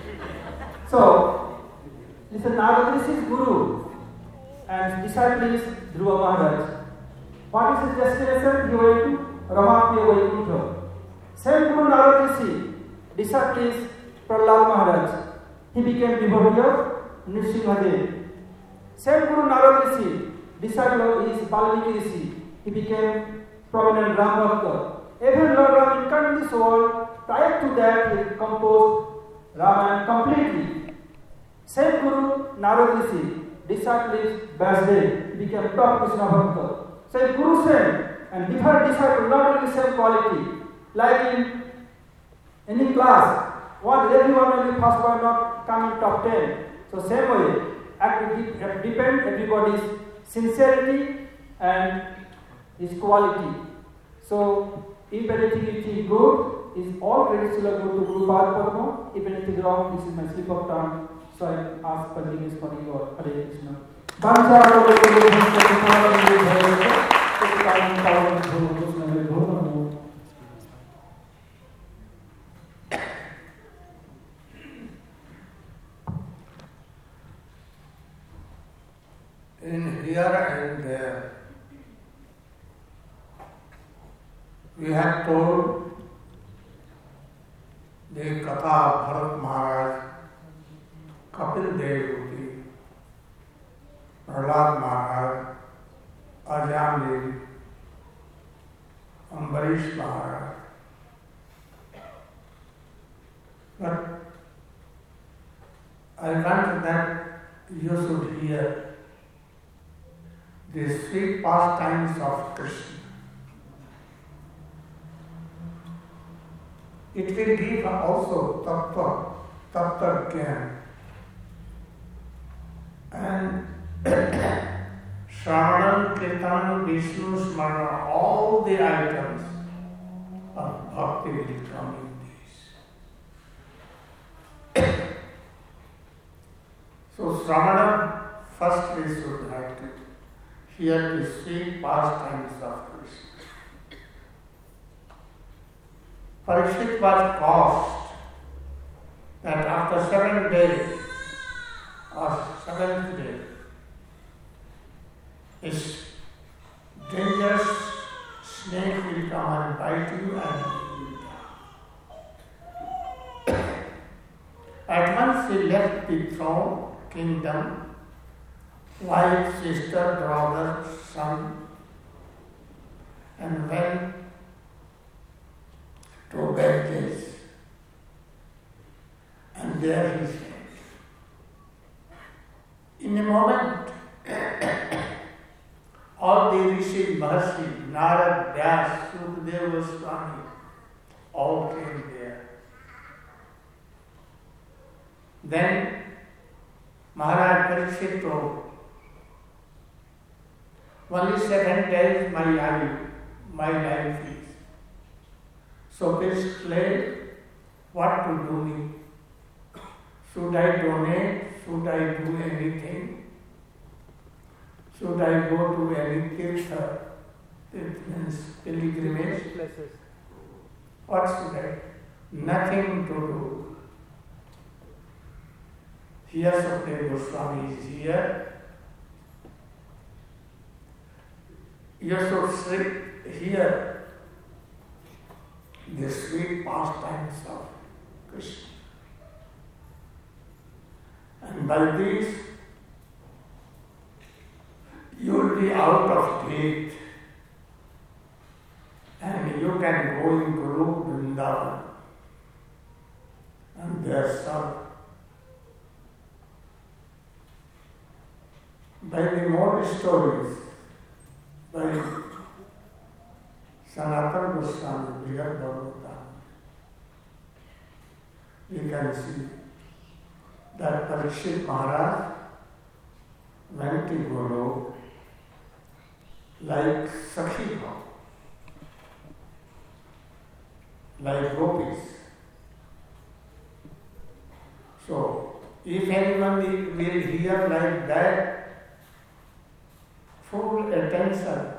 So, listen, Narad Rishi is Guru and disciple is Dhruva Maharaj. What is his destination? He went to Ramapriya Vaikuntha. Same Guru Narad Rishi, disciple is Prahlad Maharaj. He became devotee of Nrsimhadev. Same Guru Narad Rishi, disciple is Valmiki Rishi. He became prominent Ram Bhakta. Every Lord Ram incarnate in this world, prior to that he composed Ramayana completely. Same Guru Narad Rishi, disciple is Vasudev. He became top Krishna Bhakta. Same Guru same and different disciple, not only same quality. Like in any class, what everyone will be first one not come in top ten. So same way, it depends everybody's sincerity and his quality. So if anything is good, is all credit to Guru Guru Padma. If anything wrong, this is my slip of tongue. So I ask forgiveness for you. Hare Krishna. In here and there, we have told the Katha of Bharat Maharaj, Kapil Dev, Prahlad Maharaj, Ajamil, Ambarish Maharaj. But I want that you should hear the sweet pastimes of Krishna. It will give also tattva, tattva gyan. And Shravanam, Kirtanam, Vishnu, Smarana, all the items of bhakti will come in these. So Shravanam, first we should have to hear the sweet pastimes of Krishna. Parikshit was caused that after seven days or seventh day, this dangerous snake will come and bite you and you will die. At once he left the throne, kingdom, wife, sister, brother, son, and went to Ganges. And there he said, in a moment, all the Rishi, Maharshi, Narad, Vyas, Sukadeva Goswami, all came there. Then Maharaj Parikshit told, only seven days my life, my life is. So basically, what to do me? Should I donate? Should I do anything? Should I go to any tirtha? It means pilgrimage. Places. What should I? Nothing to do. Here Sukadeva Goswami is here. You should sit here the sweet pastimes of Krishna. And by this, you will be out of date and you can go in Guru Vrindavan and there serve. By the more stories, by Sanatana Goswami, Brihad Bhagavatam, you can see that Parikshit Maharaj went to Guru like Sakhi, like gopis. So, if anyone will hear like that, full attention,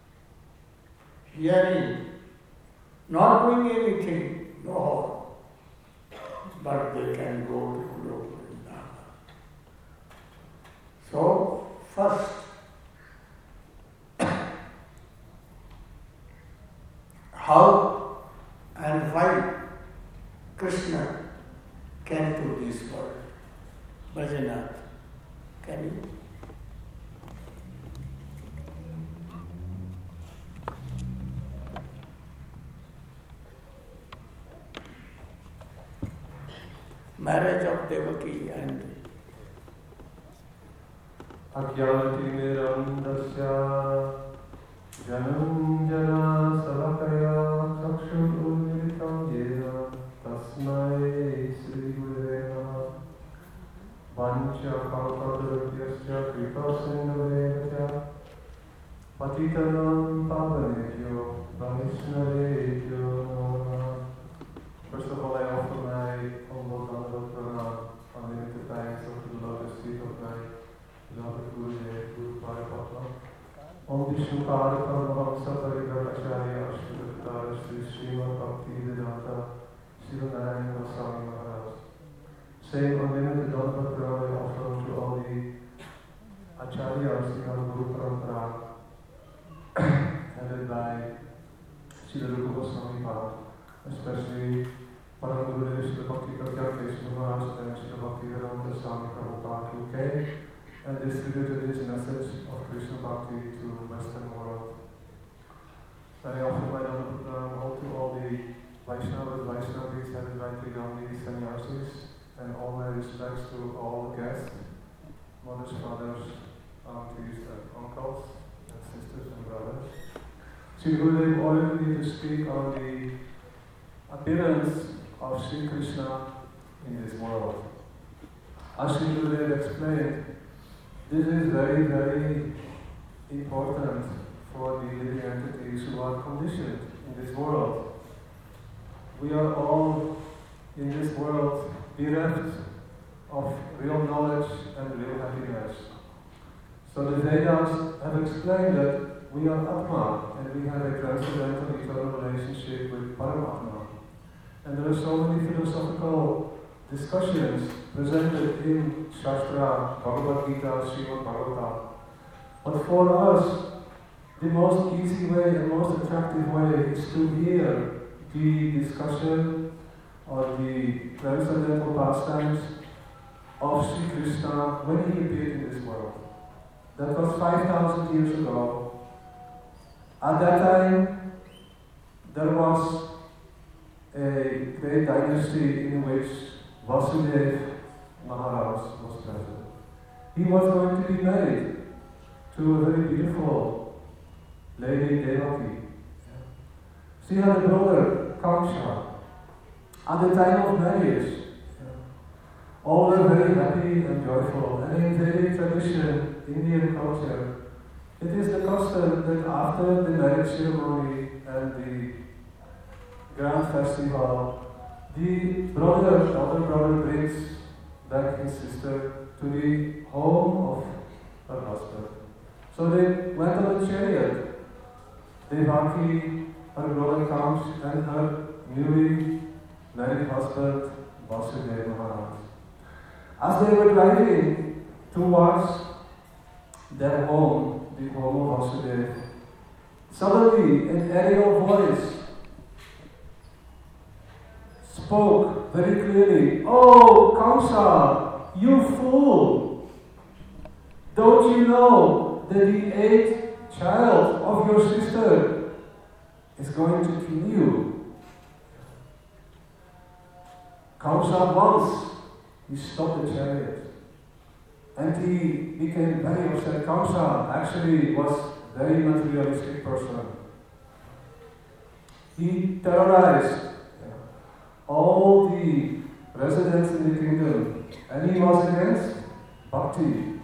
hearing, not doing anything, no, but they can go to Guru Vrindavan. So, first, how and why Krishna came to this world? Bhajanath, can you? Marriage of Devaki and Akhyatirandasya janam jana salakaya chakshurumilitam yena tasmai Sri Gurave Namaha Vancha kalpatarupyasya kripasindhavesya patitanam pavanebhyo vaishnavebhyo namaha. First of all, I offer my humble honorable pranam, unlimited thanks unto the lotus feet of my beloved Gurudev, Guru Parapatma. Om Vishnu Pada Paramahamsa Parivrakacharya Ashtavatara Sri Srimad Bhakti Vedanta Sivanarayana Goswami Maharaj. Same unlimited honorable pranam I offer to all the Acharyas in our Guru Parampara, headed by Srila Rupa Goswami Pada, especially Param Gurudev Srila Bhakti Pratyakeshwar Maharaj and Srila Bhakti Vedanta Swami Prabhupada, who came and distributed his message of Krishna Bhakti to the Western world. I offer my honorable to all the Vaishnavas, Vaishnavis, headed by Tridandi Sannyasis, and all my respects to all the guests, mothers, fathers, aunties, and uncles, and sisters and brothers. Sri Gurudev ordered me to speak on the appearance of Sri Krishna in this world. As Sri Gurudev explained, this is very, very important for the living entities who are conditioned in this world. We are all in this world bereft of real knowledge and real happiness. So the Vedas have explained that we are Atma and we have a transcendental eternal relationship with Paramatma. And there are so many philosophical discussions presented in Shastra, Bhagavad Gita, Srimad Bhagavatam. But for us, the most easy way and most attractive way is to hear the discussion or the transcendental pastimes of Sri Krishna when he appeared in this world. That was five thousand years ago. At that time, there was a great dynasty in which Vasudeva Maharaj was present. He was going to be married to a very beautiful lady, Devaki. She had a brother, Kamsa. At the time of marriage, all were very happy and joyful. And in Vedic tradition, Indian culture, it is the custom that after the marriage ceremony and the grand festival, the brother, elder brother brings back his sister to the home of her husband. So they went on a chariot. Devaki, her brother comes, and her newly married husband, Vasudeva Maharaj. As they were driving towards their home, the home of Vasudeva, suddenly an aerial voice spoke very clearly, "Oh, Kamsa, you fool! Don't you know that the eighth child of your sister is going to kill you?" Kamsa once, he stopped the chariot and he became very upset. Kamsa actually was a very materialistic person. He terrorized all the residents in the kingdom, and he was against bhakti.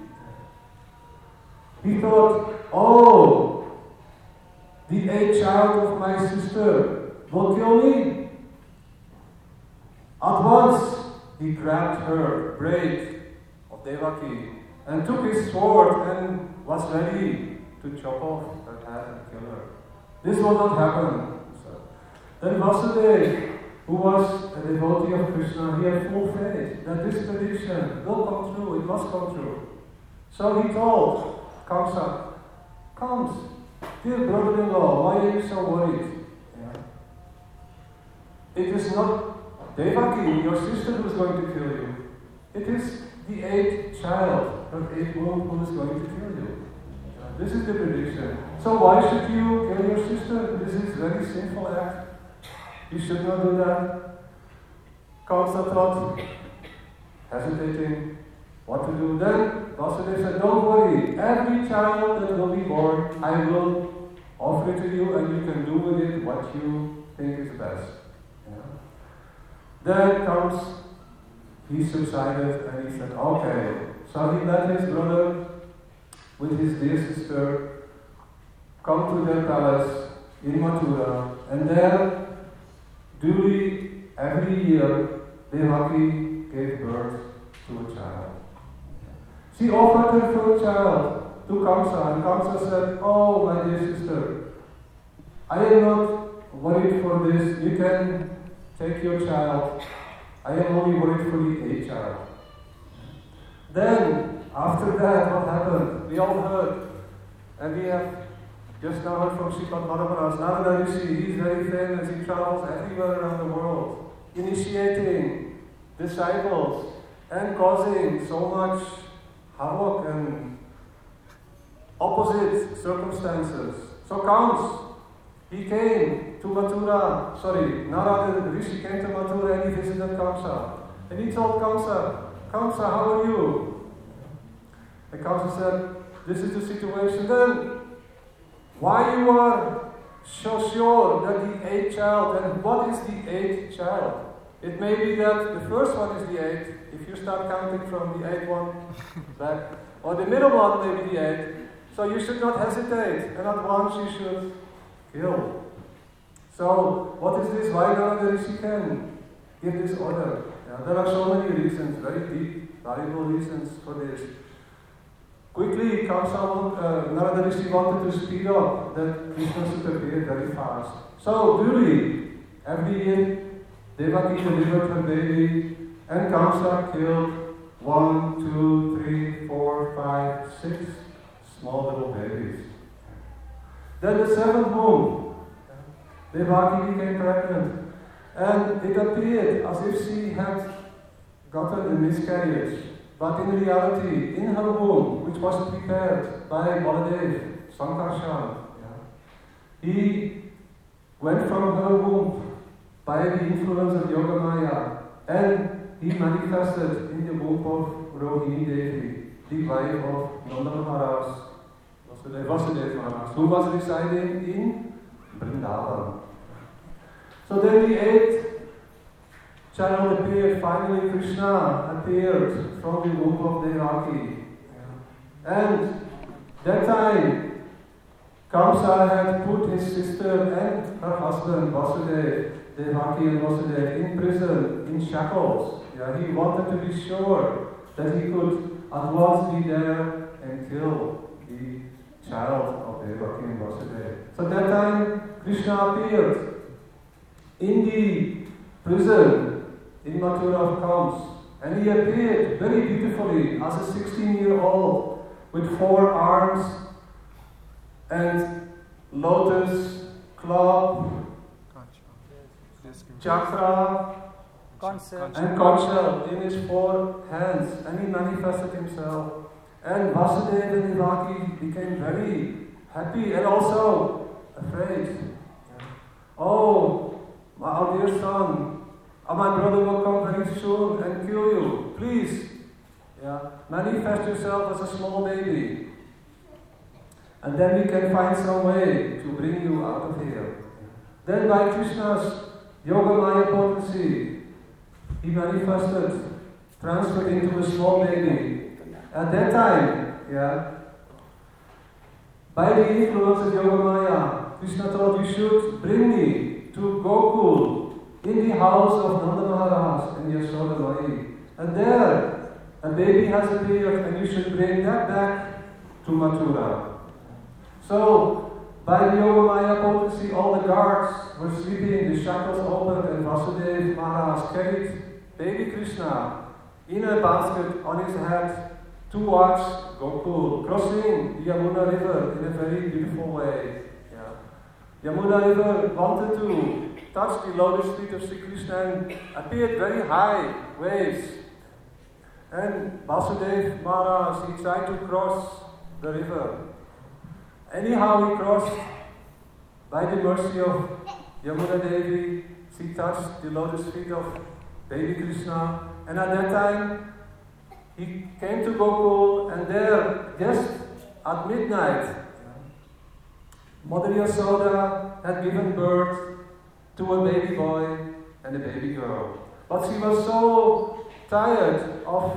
He thought, "Oh, the eighth child of my sister will kill me." At once, he grabbed her braid of Devaki and took his sword and was ready to chop off her head and kill her. This will not happen. So, then Vasudeva, who was a devotee of Krishna, he had full faith that this prediction will come true, it must come true. So he told Kamsa, "Comes, dear brother-in-law, why are you so worried? Yeah. It is not Devaki, your sister, who is going to kill you. It is the eighth child, her eighth womb, who is going to kill you. Yeah. This is the prediction. So why should you kill your sister? This is a very sinful act. You should not do that." Kamsa thought, hesitating what to do. Then Vasudeva said, "Don't worry, every child that will be born, I will offer it to you, and you can do with it what you think is best." Yeah. Then comes, he subsided and he said, "Okay." So he let his brother with his dear sister come to their palace in Mathura, and there, duly every year, Devaki gave birth to a child. She offered her first child to Kamsa, and Kamsa said, "Oh, my dear sister, I am not worried for this. You can take your child. I am only worried for the eighth child." Then, after that, what happened? We all heard, and we have just now heard from Sripad Madhavaraj. Narada Rishi, he is very famous. He travels everywhere around the world, initiating disciples and causing so much havoc and opposite circumstances. So comes, he came to Mathura, sorry, Narada Rishi came to Mathura and he visited Kamsa. And he told Kamsa, "Kamsa, how are you?" And Kamsa said, "This is the situation." Then, why you are so sure that the eighth child, and what is the eighth child? It may be that the first one is the eighth, if you start counting from the eighth one back, or the middle one may be the eighth. So you should not hesitate, and at once you should kill. So, what is this? Why Narada Rishi can give this order? Yeah, there are so many reasons, very deep, valuable reasons for this. Quickly, Kamsa, uh, Narada Rishi wanted to speed up that Krishna should appear very fast. So, duly, every year, Devaki delivered her baby, and Kamsa killed one, two, three, four, five, six small little babies. Then the seventh womb, Devaki became pregnant, and it appeared as if she had gotten a miscarriage. But in reality, in her womb, which was prepared by Baladev, Sankarshan, yeah, he went from her womb by the influence of Yogamaya, and he manifested in the womb of Rohini Devi, the wife of Nanda Maharaj, Vasudeva Maharaj, who was residing in Vrindavan. So then the eighth child appeared, finally Krishna appeared from the womb of Devaki. And that time, Kamsa had put his sister and her husband, Vasudeva, Devaki and Vasudeva, in prison, in shackles. Yeah, he wanted to be sure that he could at once be there and kill the child of Devaki and Vasudeva. So that time, Krishna appeared in the prison in Mathura of Kams. And he appeared very beautifully as a sixteen-year-old with four arms and lotus, club, chakra, Concept. and conch in his four hands. And he manifested himself. And Vasudeva and Devaki became very happy and also afraid. Oh, my dear son, my brother will come very soon and kill you. Please, yeah, manifest yourself as a small baby. And then we can find some way to bring you out of here. Then by Krishna's Yoga Maya potency, he manifested, transferred into a small baby. At that time, yeah, by the influence of Yoga Maya, Krishna told, you should bring me to Gokul in the house of Nanda Maharaj and Yashoda Mai. And there, a baby has appeared and you should bring that back to Mathura. So, by the Yoga Maya potency, all the guards were sleeping, the shackles opened, and Vasudeva Maharaj carried baby Krishna in a basket on his head towards Gokul, crossing the Yamuna river in a very beautiful way. Yeah. Yamuna river wanted to touch the lotus feet of Sri Krishna and appeared very high waves. And Vasudeva Maharaj, he tried to cross the river. Anyhow, he crossed by the mercy of Yamuna Devi. She touched the lotus feet of baby Krishna. And at that time, he came to Gokul, and there, just at midnight, Mother Yasoda had given birth to a baby boy and a baby girl. But she was so tired of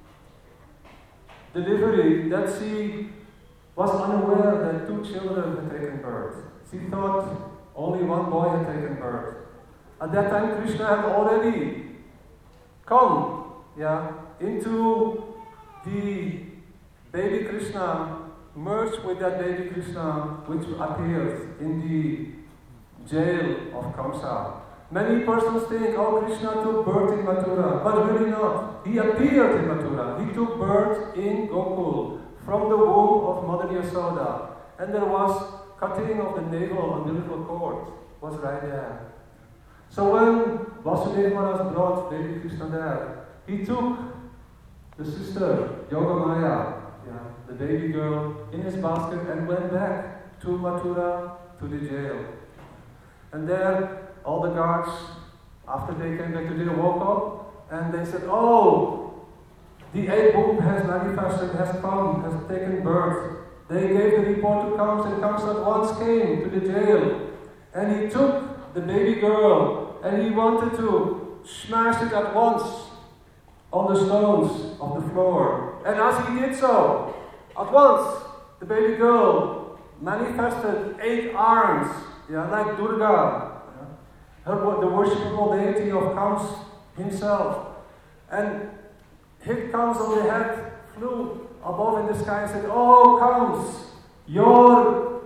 delivery that she was unaware that two children had taken birth. She thought only one boy had taken birth. At that time, Krishna had already come, yeah, into the baby Krishna, merged with that baby Krishna which appeared in the jail of Kamsa. Many persons think, oh, Krishna took birth in Mathura, but really not. He appeared in Mathura. He took birth in Gokul from the womb of Mother Yasoda. And there was cutting of the navel umbilical cord was right there. So when Vasudeva Maharaj brought baby Krishna there, he took the sister, Yoga Maya, yeah, the baby girl, in his basket and went back to Mathura, to the jail. And there, all the guards, after they came back to jail, woke up and they said, oh, the eighth womb has manifested, has come, has taken birth. They gave the report to Kamsa, and Kamsa at once came to the jail. And he took the baby girl and he wanted to smash it at once on the stones of the floor. And as he did so, at once the baby girl manifested eight arms, yeah, like Durga, yeah, her, the worshipful deity of Kams himself. And hit Kams on the head, flew above in the sky and said, oh, Kams, you're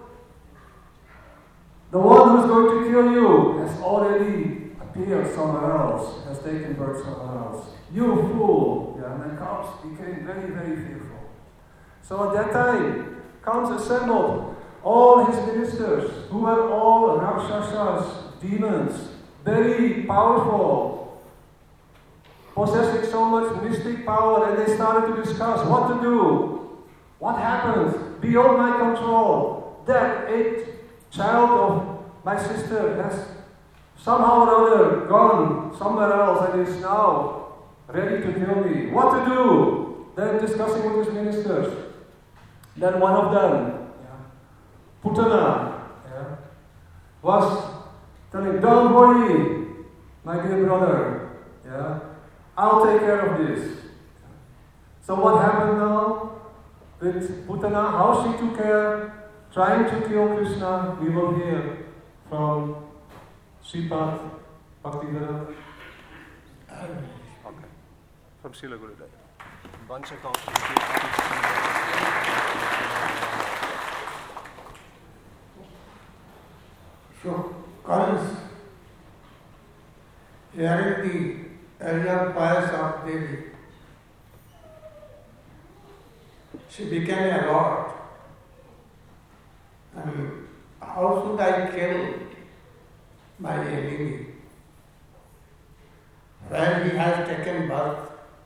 the one who's going to kill you has already appeared somewhere else, has taken birth somewhere else. You fool! Yeah, and Kams became very, very fearful. So at that time, Kams assembled all his ministers, who were all Rakshasas, demons, very powerful, possessing so much mystic power, and they started to discuss what to do. What happened? Beyond my control. That eighth child of my sister has somehow or other gone somewhere else and is now ready to kill me. What to do? Then discussing with his ministers. Then one of them, yeah, Putana, yeah, was telling, don't worry, my dear brother, yeah, I'll take care of this. So what happened now with Putana? How she took care trying to kill Krishna, we will hear from Sripad Bhaktivedanta. Okay. From Srila Gurudev. So, Kans, hearing the earlier pious of Devi, she became a lord. And how should I kill my enemy? Where he has taken birth.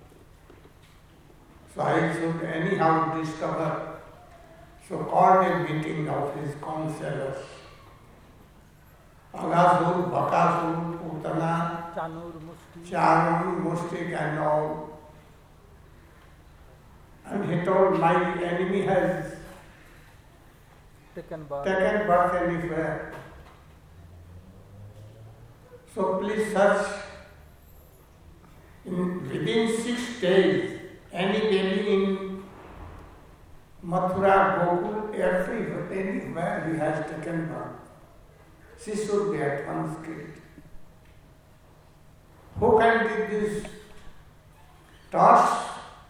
So I should anyhow discover. So called a meeting of his counselors. Aghasur, Bakasur, Putana, Chanur, Musti. Charun, Mustik and all. And he told, my enemy has Taken birth. taken birth anywhere. So please search. In, within six days, any baby in Mathura, Gokul, everywhere, anywhere he has taken birth, she should be at once killed. Who can give this task?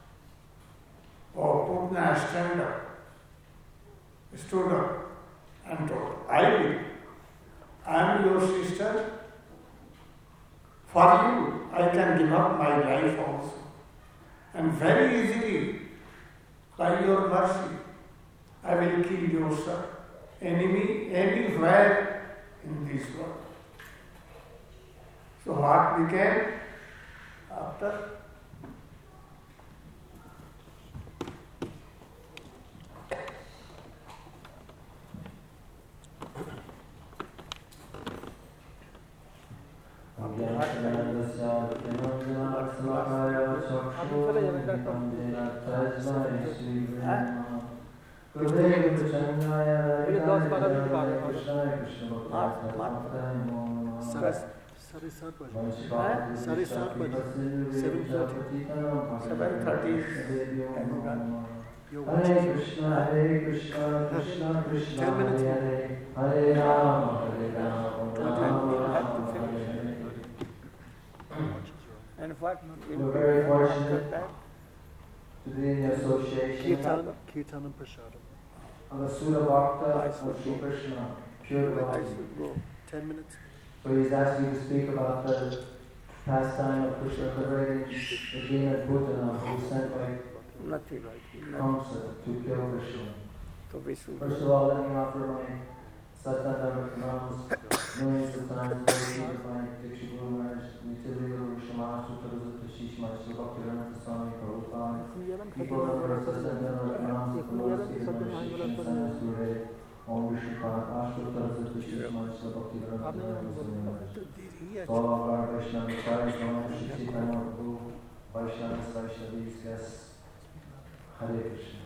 Or Putna stand up, stood up and told, I will. I am your sister. For you, I can give up my life also. And very easily, by your mercy, I will kill your son, enemy anywhere in this world. So what became after? Seven thirty. Hare Krishna, Hare Krishna, Krishna Krishna, Hare Hare, Hare Rama, Hare Rama, Rama Rama, Hare Hare. And what? We're very fortunate to be in the association Kirtan and Prasadam. of a Sudha Bhakta of Sri Krishna, pure I devotee. should go. Ten minutes. So he's asked me to speak about the pastime of Krishna liberating the king of Bhutana, who was sent by Nothing. Kamsa to kill Krishna. So we should First go. of all, let me offer my Satnam Pranams millions of times repeated by Diksha Guru Maharaj, Nitya Guru Shama, Sutta Shish Maharaj, Bhaktivedanta Swami Prabhupada, people of our Satnam Pranams, the Lord Sri Maharaj, Shishana Sure, Om Vishnupada, Ashtotta Shish Maharaj, Bhaktivedanta Swami. All of our Vaishnava Chari, Om Shri Chaitanya Prabhu, Vaishnavas, Vaishnavis, guests, Hare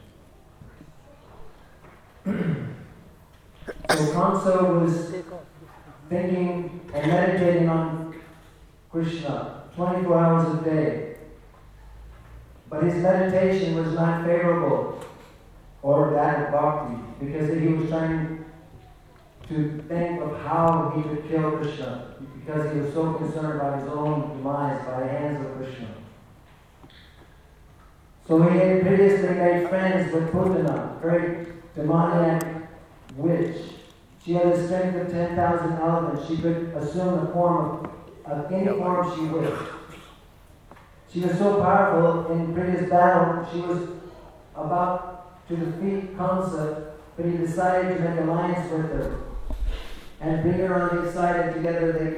Krishna. So Kamsa was thinking and meditating on Krishna twenty-four hours a day. But his meditation was not favorable or that of bhakti, because he was trying to think of how he could kill Krishna, because he was so concerned about his own demise by the hands of Krishna. So he had previously made friends with Putana, a very demoniac witch. She had the strength of ten thousand elephants. She could assume the form of, of any form she wished. She was so powerful in previous battle, she was about to defeat Kamsa, but he decided to make alliance with her and bring her on his side, and together they